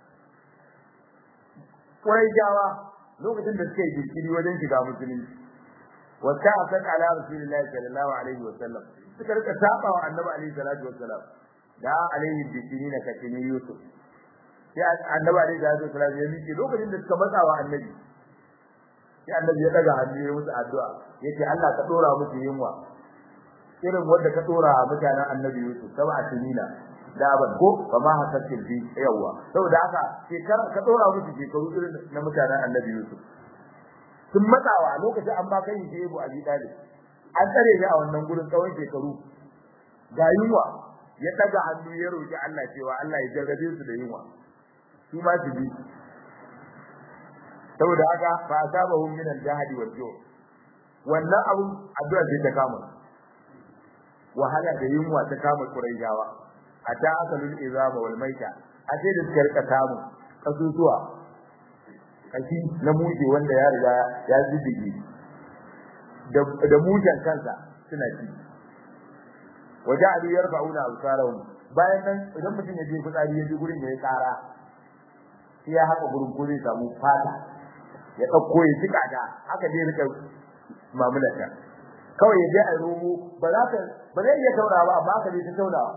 quraijawa lokacin da suke jinkiri wajen shiga musulunci wa ta'akat ala rasulillahi sallallahu alaihi wa sallam suka rika saba wa annabi alaihi salatu wa sallam da alaihi bikinina katini yusuf sai annabi alaihi salatu wa sallam ya miki lokacin da suka matsa wa annabi sai annabi ya daga hannu ya musu addu'a yace Allah ka dora musu yunwa irin wanda ka dora mutanen annabi yusuf sab'a sinina da ban ko kama hasakin bi yawa saboda haka shekara ka dora musu shekaru irin na mutanen annabi yusuf sun matsawa lokacin an ba kai shi Abu Abi Talib an tsare shi a wannan gurin tsawon shekaru ga yunwa ya daga hannu ya roki Allah cewa Allah ya jarrabe su da yunwa su ma su bi saboda haka fa asabahum min al-jahdi wal-ju' wannan abun addu'a ce ta kama wahala da yunwa ta kama Quraishawa ata akalul izama wal maita ace da suka rika samu kasusuwa kashi na muje wanda ya riga ya zubige da mujan kansa suna ci waja'alu yarfa'una absarahum bayan nan idan mutum ya je fitsari ya ji gurin ya yi ƙara sai ya haka gurin ko zai samu fata ya ɗauko ya jika ta haka dai rika mamulata kawai ya je a romo ba zai iya tauna ba amma haka dai ta taunawa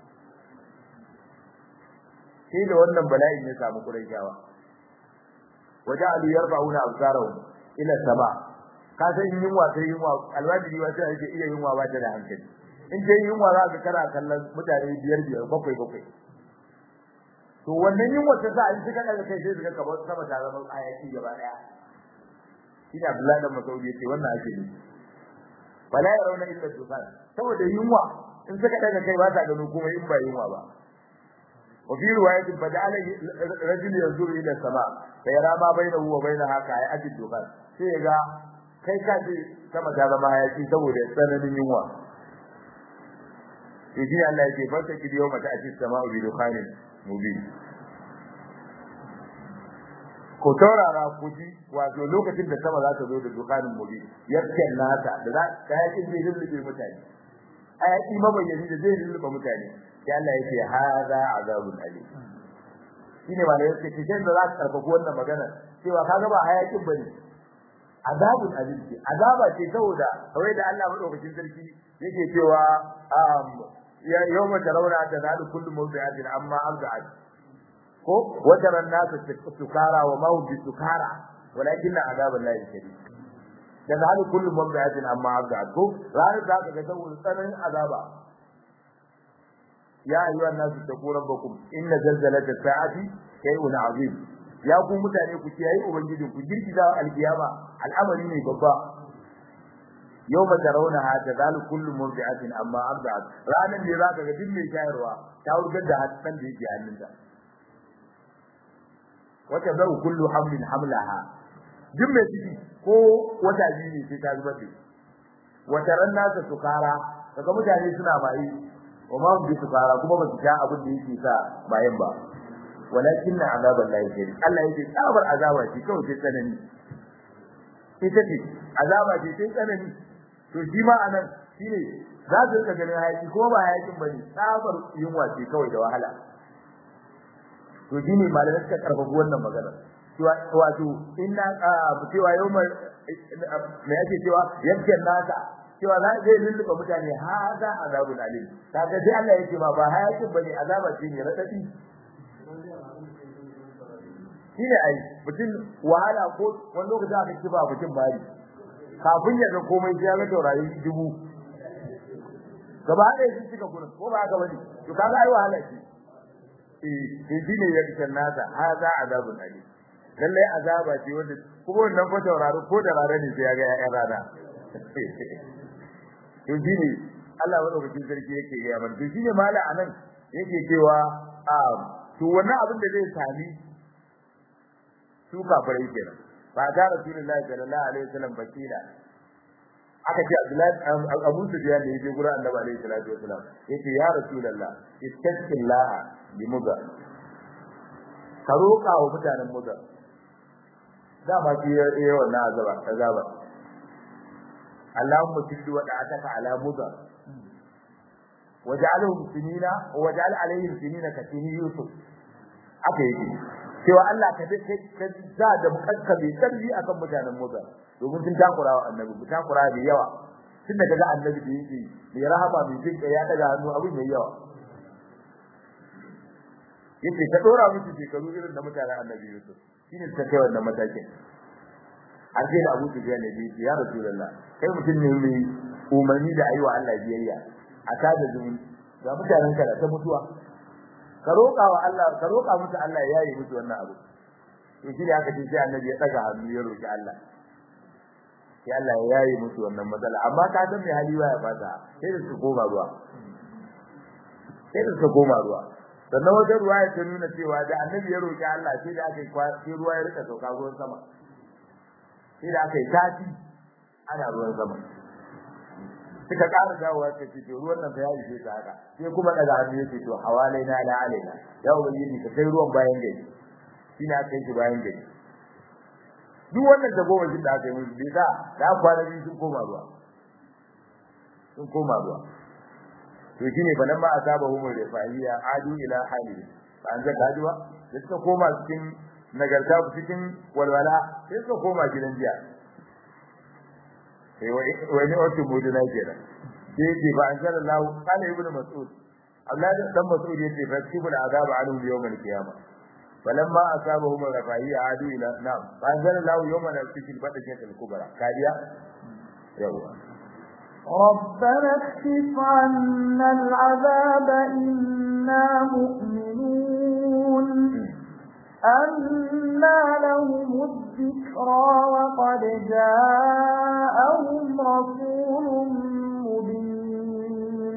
sai da wannan bala'in ya samu Qurayshawa waja'alu yarfa'una absarahum ila sama ka san yunwa sai yunwa alwajiri wa sai ake iya yunwa ba ta da hankali in dai yunwa za ka kana kallon mutane biyar bakwai to wannan yunwa ta sa in suka daga kai sai suka kamar sama ta zama ayati gaba daya ina Abdullahi da Masaudi yace wannan ake ne wala yarawna illa dukan saboda yunwa in suka daga kai ba ta gano kuma in ba yunwa ba وفي روايه فجعل رجل ينظر الى السماء فيرى ما بينه وبينها كأيات الدخان sai ga kai ka ce sama ta zama hayaki saboda tsananin yunwa sai Allah yake farka ki yau mata atis sama'u bi dukhanin mubin ko taurara ku ji wato lokacin da sama za ta zo da dukhanin mubin yakken nata da za ta yakin zai lullube mutane ayati mabayyani da zai lullube mutane sai Allah yake hada azabun alim shine malai yake cikin da za ka karfafa wannan magana cewa kaga ba hayakin bane azabun alim ce azaba ce saboda kawai da Allah madaukakin sarki yake cewa ya yawma tarawna tanalu kullu mawdi'atin amma abda'at ko wataran nasu sukara wa ma hum bisukara walakin azabul lahi shadid tanalu kullu mawdi'atin amma abda'at ko ranar da ka ga saboda tsananin azaba ya ayyuhan nasu taqu rabbakum inna zalzalata sa'ati shay'un 'azim ya ku mutane ku kiyaye ubangijin ku girgiza alkiyama al'amari ne babba yawma tarawna hada zal kullu murdi'atin amma abda'at ranan ne zaka ga duk mai shayarwa ta wurgar da hatan da yake hannunta wata zau kullu hamlin hamlaha duk mai ciki ko wata biyu ne sai ta zubar da wata ran nasa sukara kaga mutane suna bayi wa ma bi sukara kuma ba su ja abin da yake sa bayan ba walakin azaban lahi shadid Allah yake tsabar azaba ce kawai sai tsanani ita ce azaba ce sai tsanani to shi ma anan shine za su rika ganin hayaki ko ba hayakin bane tsabar yunwa ce kawai da wahala to shine malamai suka karfafa wannan magana wato inna cewa yawma me yake cewa yankin nasa cewa za zai lulluɓa mutane haza azabun alim kaga dai Allah yake ba hayakin bane azaba ce ne radadi shine ai mutum wahala ko wani lokaci aka kiba mutum bari kafin ya ga komai sai ya ga taurari dubu gaba da shi cika gurin ko ba haka bane to kaga ai wahala ce shine ya kitan nasa haza azabun alim lalle azaba ce wanda kuma wannan ko tauraro ko da rana ne sai ya ga ƴaƴan rana to shine Allah madaukakin sarki yake ga yaman to shine mala anan yake cewa to wannan abin da zai sami su kafirai kenan ba ga rasulullahi sallallahu alaihi wasallam bakila aka ce Abdullahi Abu Sufyan ne yake gurin Annabi alaihi salatu wasallam yace ya rasulullah ittaqillah bi muga ka roka wa mutanen muga dama shi yayi wannan azaba Allahumma tillu wa da'ataka ala muga waj'alhum sinina waj'al alaihim sinina ka sini yusuf aka yake cewa Allah ka za da mukakka bai tarbi akan mutanen muga domin sun takurawa annabi sun takura da yawa tun daga ga annabi da yake mai rahama mai jinka ya daga hannu abin yayi yawa yace ka dora musu shekaru irin da mutanen annabi Yusuf shine ta kai wannan matakin har sai da Abu Sufyan ne yace ya Rasulullah kai mutum ne mai umarni da ayyuka Allah biyayya a tada zumun ga mutanen ka da ta mutuwa ka roƙa wa Allah ka roƙa musu Allah ya yi musu wannan abu to shi da aka ce sai annabi ya daga hannu ya roƙi Allah sai Allah ya yi musu wannan matsala amma ka san me hali ya fata sai da su koma ruwa sannan wajen ruwa ya nuna cewa da annabi ya roƙi Allah sai da aka yi sai ruwa ya rika sauka ruwan sama sai da aka yi tafi ana ruwan sama suka ƙara dawowa ta ce to ruwan nan fa ya ishe ta haka sai kuma daga hannu yake to hawalaina la alaina ya ubangiji ka kai ruwan bayan gari shine aka yi bayan gari duk wannan da goma shi da aka yi musu bai da kwana biyu sun koma ruwa to shine fa nan ma asabahum rifaiya adu ila hali an ga dajuwa da suka koma cikin nagarta cikin walwala sai suka koma gidan jiya sai wani wato muduna kenan sai ce ba an zalla Allah kana ibnu mas'ud Allah dan mas'ud yace fa kibul azab anhum yawm al-qiyamah falamma asabahum rifaiya adu ila na'am fa anzala Allah yawma al-fikr badajat al-kubra kadiya yawa ربنا اكشف عنا العذاب إنا مؤمنون أنى لهم الذكرى وقد جاءهم رسول مبين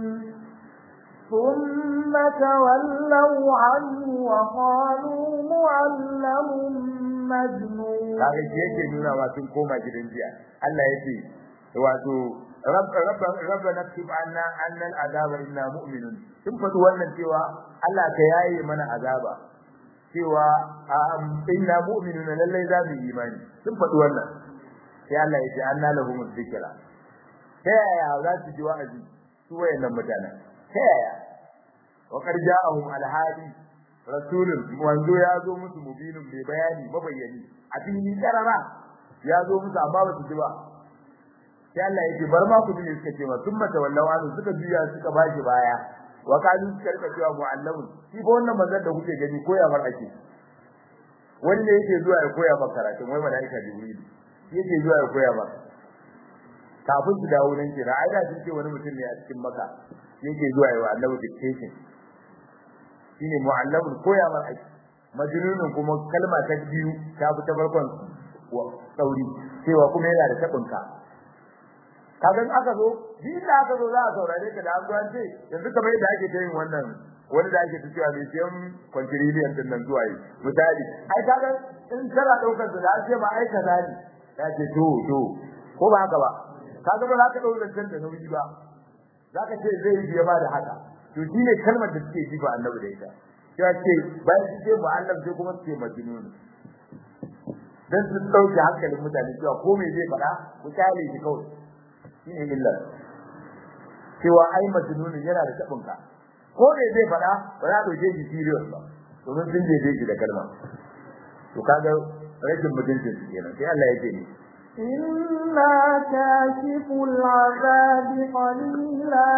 ثم تولوا عنه وقالوا معلم مجنون kaga yake nuna wa sun koma gidan jiya Allah yake wato rabbana kib anna al-azaba inna mu'minun sun fadi wannan cewa Allah ka yaye mana azaba cewa inna mu'minuna lallai za mu yi imani sun fadi wannan sai Allah ya ce anna lahum dhikra ta yaya za su ji wa'azi su wayannan mutanen ta yaya wa qad ja'ahum al-hadi rasulun wanzo ya zo musu mubinun mai bayani mabayyani a cikin karara ya zo musu amma ba su ji ba sai Allah yake bar ma ku ne suka ce ma thumma tawallaw an suka biya suka bashi baya wa kalu suka rika cewa mu'allamun shi ba wannan manzon da kuke gani koya mar ake wanda yake zuwa ya koya maka karatu wai malaika jibril yake zuwa ya koya maka kafin su dawo nan kira ai da sun ce wani mutum ne a cikin maka yake zuwa ya annabi dictation shine mu'allamun koya mar ake majnunun kuma kalma ta biyu ta fi ta farkon wa sauri cewa kuma yana da tabinka kaga aka zo din da aka zo za a saurare ka da an zuwa ce yanzu kamar yadda ake ta yin wannan wani da ake cewa mai siyan quadrillion din nan zuwa yi misali ai kaga in kana daukar da an ce ba ai kaza ne ya ce to ko ba haka ba kaga ba za ka daukar da da nauyi ba za ka ce zai yi ba da haka to shine kalmar da suke ji ba annabi da ita ya ce bayan su ce mu'allam sai kuma su ce majnun dan su dauke hankalin mutane cewa ko me zai faɗa ku kyale shi kawai shine illa cewa ai majnunin yana da tabinka ko me zai fada ba za ka je shi serious ba domin sun je shi da kalma to kaga rashin mutuncin su kenan sai Allah yake ni inna kashiful azabi qalila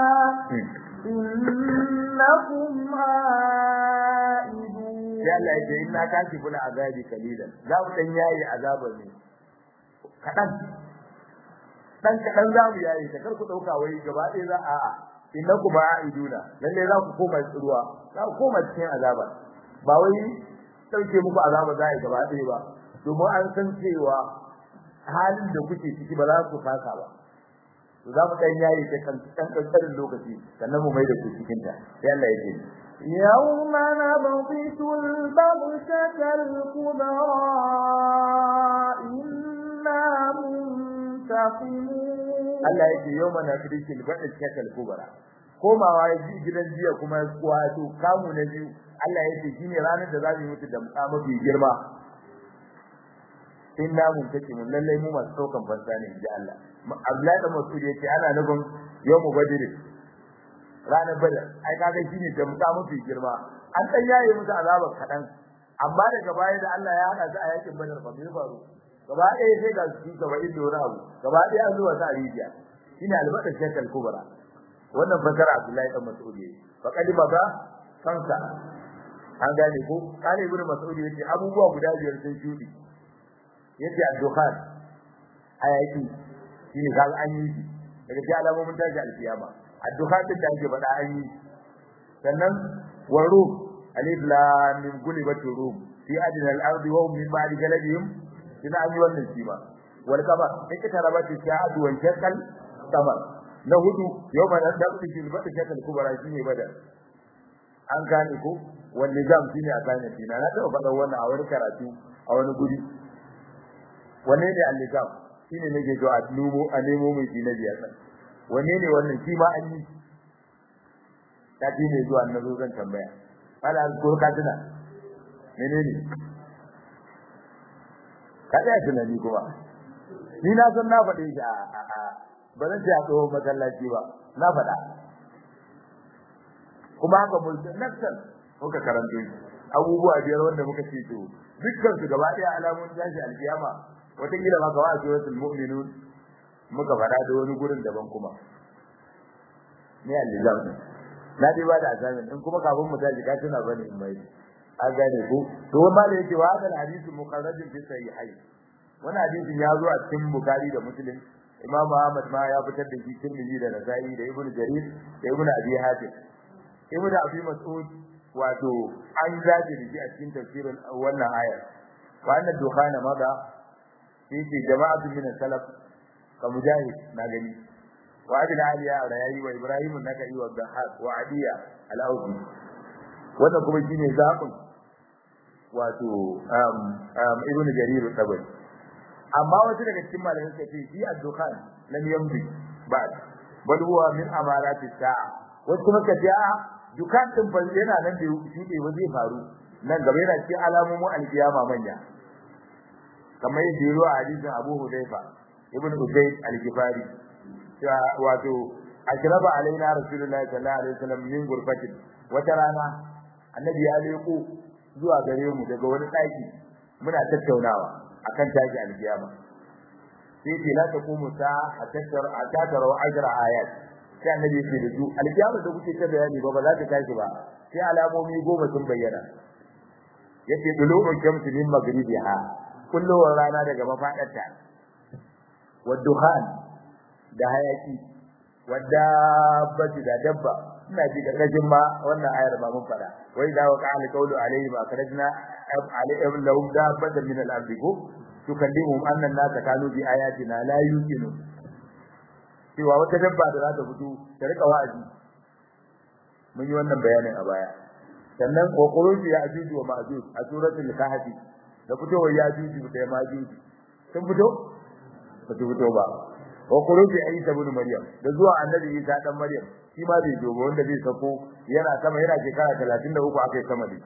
innakum aidun sai Allah yake inna kashiful azabi qalila za mu dan yayi azabar ne kadan dan kadan za mu yayi ta kar ku dauka wai gaba ɗaya za a innakum aiduna lalle za ku koma tsiruwa za ku koma cikin azaba ba wai dauke muku azaba za a yi gaba ɗaya ba domin an san cewa halin da kuke ciki ba za ku fasa ba to za mu dan yayi ta kan kankanin lokaci sannan mu mai da ku cikin ta sai Allah ya ce يوم نبطش البطشة الكبرى إنا منتقمون Allah yake yawma nabtishu al-badshata al-kubra komawa yaji gidan jiya kuma wato kamu na biyu Allah yake shine ranar da za mu mutu da mafi girma inna muntakimun lalle mu masu saukan fansa ne inji Allah Abdullahi da Mas'ud yake ana nufin yawmu badr ranar badr ai kaga shine da mafi girma an dan yaye musu azabar kadan amma daga baya da Allah ya hada su a yakin badr fa me faru gaba ɗaya sai ga su gaba ido na abu gaba ɗaya an zuwa ta rijiya shine albata shakal kubra wannan fasara Abdullahi dan Mas'ud ne fa kadima ba kansa an gane ko kane ibnu Mas'ud yace abubuwa guda biyar sun shudi yace ad-dukhan ayati shine ga an yi daga cikin alamomin tashi alkiyama ad-dukhan din da ake faɗa an yi sannan waru alif lam mim gulibatu rum fi adna al-ardi wa hum min ba'di galabihim kina an yi wannan shi ba wal qamar in ka tarabati sha'adu wa shakal qamar na hudu yawma nadabti fil bati shakal kubra shine badar an gane ko wal nizam shine a gane shi na ta faɗa wannan a wani karatu a wani guri wanne ne al-nizam shine nake jo a nemo mai shi na biyar wanne ne wannan shi ma an yi tafi ne zuwa na zo zan tambaya ala ko ka tuna menene kada ya tunani kuma ni na san na faɗe shi a ba zan ce a tsohon masallaci ba na faɗa kuma haka mulkan muka karanto abubuwa biyar wanda muka ce to dukkan su gaba daya alamun tashi alkiyama wata kila ma ga suratul mu'minun muka fada da wani gurin daban kuma ne al-lizam na dai ba da azamin in kuma kafin mu tashi ka tuna bane in mai an gane ko to wanda da yake wa hadal hadithu muqarrabun fi sahihayn wannan hadisin ya zo a cikin Bukhari da Muslim Imam Ahmad ma ya fitar da shi Tirmidhi da Nasa'i da Ibn Jarir da Ibn Abi Hatim Ibn Abi Mas'ud wato an zaje da shi a cikin tafsirin wannan aya wa anna dukhana maza fi jama'atu min salaf ka Mujahid na gani wa Abdul Aliya Rayi wa Ibrahim an-Nakai wa Dhahab wa Adiya al-Awdi wannan kuma shine zakun wato Ibn Jarir al-Tabari amma wasu daga cikin malamai suka ce shi ad-dukhan lam yamdi ba'd bal huwa min amarati sa'a wasu kuma suka ce a dukan din fa yana nan da shi ba zai faru nan gaba yana cikin alamomin al-qiyama manya kamar yadda yaro a hadisin Abu Hudayfa ibn Usayd al-Ghifari wato ajraba alaina rasulullahi sallallahu alaihi wasallam min gurfatin wata rana annabi ya leko zuwa gare mu daga wani daki muna tattaunawa akan taji alkiyama sai ce la taqumu sa'a atatar ajra ayat sai annabi ya ce da su alkiyama da kuke ta bayani ba za ta tashi ba sai alamomi goma sun bayyana yace dulu'u shamsi min maghribiha kullu rana daga mafadarta wadduhan da hayaki waddabbati da dabba ina ji da kajin ma wannan ayar ba mun fada wai da waka alqawlu alayhi ma karajna alayhim lahum dabbatan min al-ardi tukallimuhum anna an-nasa kanu bi ayatina la yuqinu cewa wata dabba da za ta fito ta rika wa'azi mun yi wannan bayanin a baya sannan kokoruji ya ajuju wa ma'juj a suratul kahfi da fitowar ya ajuju da ma'juj sun fito ba su fito ba kokoruji Isa ibn Maryam da zuwa annabi Isa dan Maryam shi ma bai zo ba wanda zai sako yana sama yana shekara 33 akai sama ne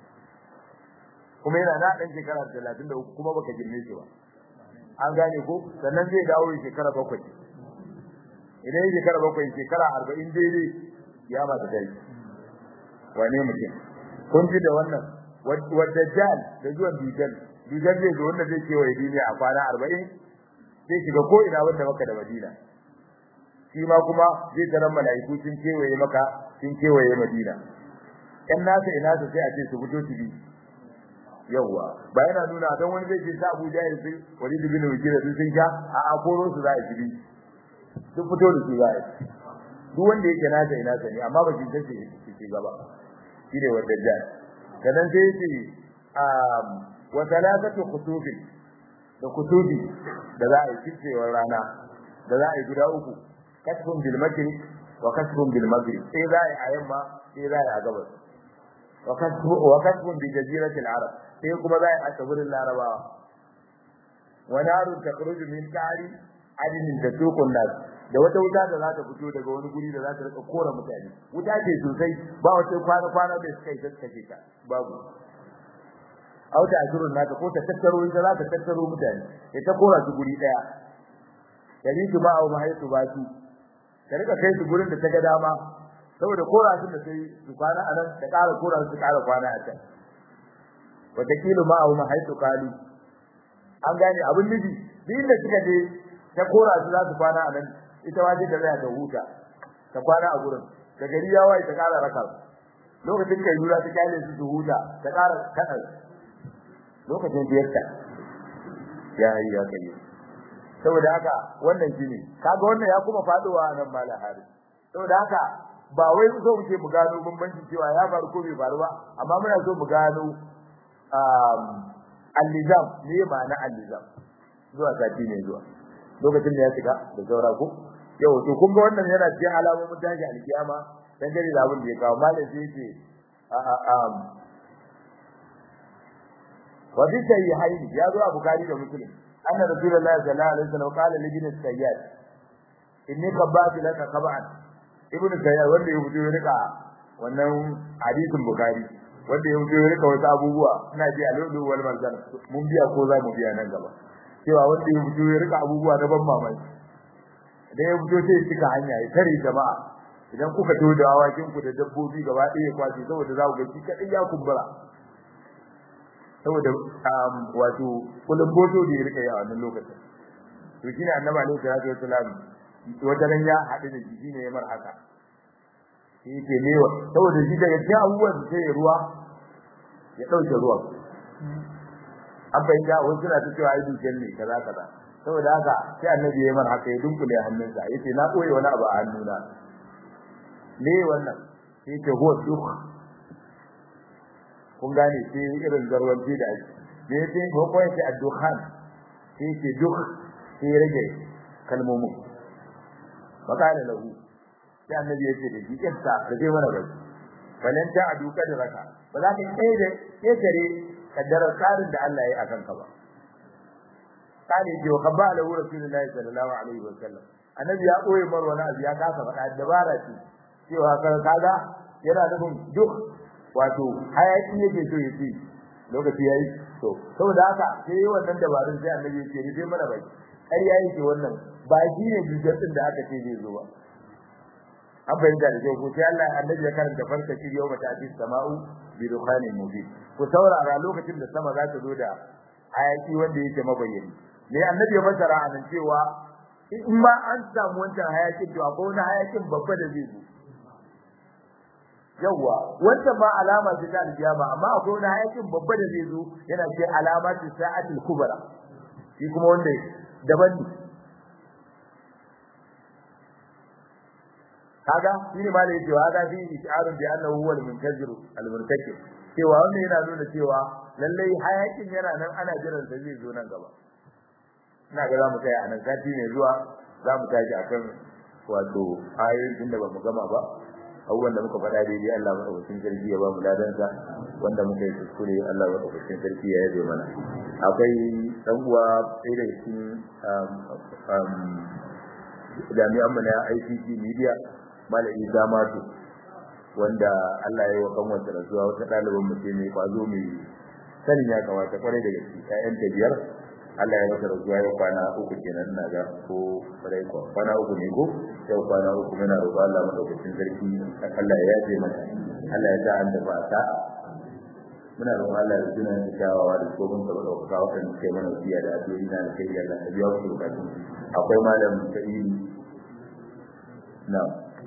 kuma yana na dan shekara 33 kuma baka girme shi ba an gane ko sannan zai dawo shekara 7 idan shekara 7 shekara 40 daidai ya ma da dai wane mutum kun ji da wannan wadajjal da zuwan dujal zai zo wanda zai kewaye duniya a kwana 40 sai shiga ko ina wanda maka da Madina shi ma kuma zai tarar malaiku sun kewaye maka sun kewaye Madina ɗan nasa ina su sai a ce su fito su bi yawa ba yana nuna dan wani zai ce sa Abu Jahil sai wani dubin wajira sun sha a koro su za a ci bi sun fito da su za a duk wanda yake nasa ina sani amma ba shi tace shi gaba shi ne wanda jan kadan sai ce wa salatatu khutubin da kutubi da za a yi cicewar rana da za a yi guda uku kasbun bil maghrib wa kasbun bil maghrib sai za a yi a yamma sai za a yi a gabas wa kasbun bi jaziratil arab sai kuma za a yi a tsibirin larabawa wa narun takhruju min qari adinin da tukun nas da wata wuta da za ta fito daga wani guri da za ta rika kora mutane wuta ce sosai ba wata kwana da suka yi take ta babu auta ajrun naka ko ta tattaro ita za ta tattaro mutane ya ta kora su guri daya dari kuma au mahaitu ba su ta rika kai su gurin da ta ga dama saboda kora su da sai su kwana anan da ƙara kora su ƙara kwana a can wata kilo ma au mahaitu kalu an gane abin nufi din da suka je ta kora su za su kwana anan ita waje da zai ta huta ta kwana a gurin da gari ya waye ta ƙara raka lokacin kai lura ta kyale su huta ta ƙara kada lokacin biyarta ya yi ya kai saboda haka wannan shine kaga wannan ya kuma faduwa nan mala hari saboda haka ba wai so muke mu gano bambanci cewa ya faru ko bai faru ba amma muna so mu gano al-nizam ne ma'ana al-nizam zuwa sati ne zuwa lokacin da ya shiga da saura ko yau to kun ga wannan yana cikin alamomin tashi alkiyama dan gari da abin da ya kawo malam sai yake wa bi sayyihaini ya zo a Bukhari da Muslim anna rasulullahi sallallahu alaihi wasallam qala li ibn sayyad inni qabatu laka qab'an ibn sayyad wanda ya fito rika wannan hadisin Bukhari wanda ya fito rika wasu abubuwa ina ji a lulu wal marjan mun biya ko za mu biya nan gaba cewa wanda ya fito rika abubuwa na ban mamaki da ya fito sai cika hanya ya tare jama'a idan kuka to da awakin ku da dabbobi gaba ɗaya kwace saboda za ku ga shi kadai ya kumbura saboda wato kullum boto da ya rika yi a wannan lokacin to shine annabi alaihi salatu wasalam wata ran ya haɗu da shi shine ya mar haka shi ke mewa saboda shi daga cikin abubuwan sai ruwa ya dauke ruwan an bayyana wasu na cewa ai dukiyar ne kaza kaza saboda haka sai annabi ya mar haka ya dunkule hannunsa yace na koyi wani abu a hannuna me wannan sai ce huwa duk kun gane sai irin zarwanci da ake me yace ko ko yace ad-dukhan sai ce duk sai rage kalmomin fakala lahu sai annabi yace da shi kissa da zai mana bai balan ta adu kadraka ba za ka kai da kare kaddarar tsarin da Allah ya yi akan ka ba kale ji wa qabala rasulullahi sallallahu alaihi wasallam annabi ya koyi mar wani abu ya kasa faɗa dabara ce cewa kaga yana nufin duk wato hayaki yake so yace lokaci yayi to saboda haka sai wannan dabarun sai annabi ya ce rufe mana bai kai yayi ce wannan ba shi ne bijatin da aka ce zai zo ba an bayyana da ko sai Allah annabi ya karanta farka shi yau mata hadis sama'u bi dukhanin mubin ku saurara lokacin da sama za ta zo da hayaki wanda yake mabayyani ne annabi ya fasara anan cewa in ma an samu wancan hayakin to akwai wani hayakin babba da zai zo yawa wannan ma alama ce ta alkiyama amma akwai wani hayakin babba da zai zo yana ce alamatu sa'atul kubra shi kuma wanda daban ne kaga shine malai yake wa ga fi isharun bi annahu huwa al-munkazir al-murtakib cewa wannan yana nuna cewa lalle hayakin yana nan ana jiran sa zai zo nan gaba ina ga zamu kai anan sati ne zuwa zamu tashi akan wato ayoyin da bamu gama ba abubuwan da muka faɗa daidai Allah madaukakin sarki ya ba mu ladan sa wanda muka yi kuskure Allah madaukakin sarki ya yabe mana akwai dan uwa sai da cikin jami'an mu na ICT media malami Damatu wanda Allah ya yi wa kanwar rasuwa wata ɗaliban mu ce mai kwazo mai sanin ya kamata kwarai da gaske ƴaƴan ta biyar Allah ya masa rasuwa ya kwana uku kenan ina ga ko kwarai ko kwana uku ne ko yau kwana uku muna roƙo Allah madaukakin sarki Allah ya yaje mata Allah ya sa an dafa ta muna roƙon Allah ya tuna da kyawawa da tsohon da ɗaukaka waɗanda suke mana biya da addu'o'i na da kai Allah ya biya wasu bukatun akwai malam Sa'idu na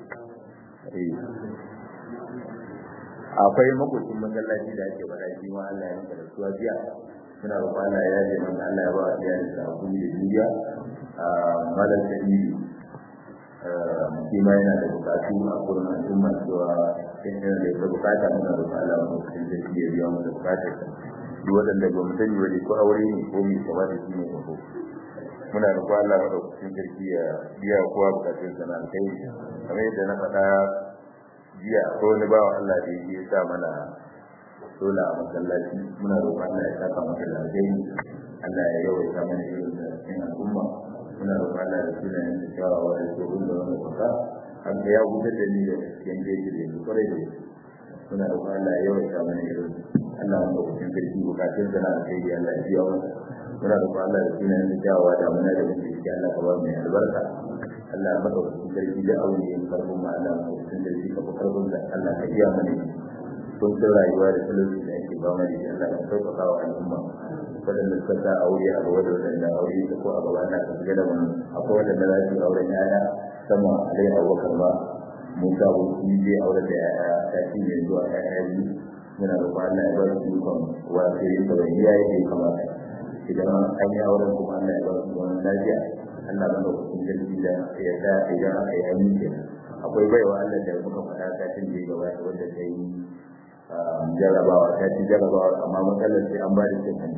akwai makocin masallaci da ake faɗa shi ma Allah ya maka da suwa jiya suna roƙon Allah ya yaje mana Allah ya ba ya da hakuri da juriya malam Sa'idu shi ma yana da bukatu a gurin al'umma cewa in da ya bukata muna roƙon Allah mu cikin da ya biya mu da bukata duk wanda ba mu sani ba ko aure ne ko mi kamar da shi ne ko muna roƙon Allah mu cikin sarki ya biya kowa bukatun sana kai kamar yadda na faɗa jiya ko wani bawa Allah da ya sa mana sola a masallaci muna roƙon Allah ya saka masa da alheri Allah ya yawaita mana irin da cikin al'umma muna roƙon Allah da sunayen da kyawawa da tsoron da wanda kuka an ya gudanar da ni da cikin jeji da ni kwarai da muna roƙon Allah ya yawaita mana irin Allah wanda cikin sarki bukatun sana alheri Allah ya biya mana muna roƙon Allah da sunayen da kyawawa da muna da mutum da Allah ka ba mu albarka Allah ya maka cikin sarki da aure yin karbun ma Allah mu cikin sarki ka karbun da Allah ka iya mana kun san rayuwa da talauci da ake ba mana da Allah ka sauƙaƙa wa al'umma wadanda suka sa aure a gaba da wadanda aure ta ko a gaba na ka shiga da wani akwai wadanda za su auren yaya sama alai abubakar ba mun sa wuce je aure da yaya ta shi ne zuwa yaya biyu muna da Allah ya ba su ikon wasu yin da wani yayi da kamata idan an yi auren kuma Allah ya ba su wani lafiya Allah ba da kuɗin jirgi da ya sa idan aka yi amince akwai baiwa Allah da muka faɗa ta cin da gaba wanda ta yi jarabawa ta ci jarabawa amma matsalar sai an ba da cin hannu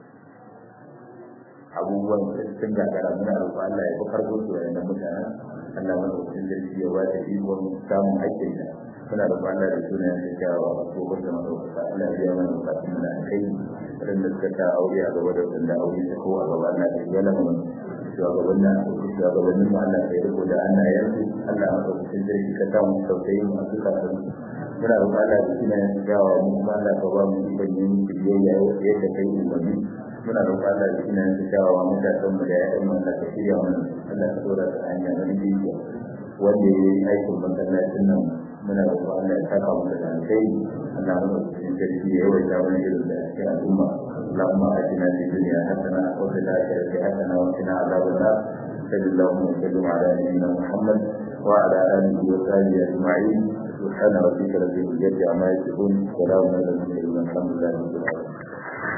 abubuwan sun gagara muna roƙo Allah ya fi karfin su da mutanen Allah mana cikin jirgi ya ba da ikon samun haƙƙin da muna roƙo Allah da sunayen da kyawawa ko wanda madauka Allah ya biya mana bukatun mu da kai wadanda suka ta aure a gaba da wanda aure ta ko a gaba Allah ya biya mana shugabannin mu Allah ya riko da Allah ya yi Allah ya maka cikin jirgi ka samu tausayi mu a zukatan muna roƙo Allah da sunayen da kyawawa mu kuma Allah ka ba mu ikon yin biyayya yadda kai umarni muna roƙon Allah da sunan da kyawawa mutanen mu da ya'yan mu da shirya mu Allah ka dora ta hanya da bidiyo wanda ya yi aikin masallacin nan muna da Allah ya saka mu da alkai Allah mu cikin sarki ya yawaita wani irin da cikin al'umma Allahumma atina fid dunya hasana wa fil akhirati hasana wa qina adhaban nar sallallahu alaihi wa sallam ala nabiyyina Muhammad wa ala alihi wa sahbihi ajma'in subhana rabbika rabbil izzati amma yasifun salamun ala al mursalin walhamdulillahi rabbil alamin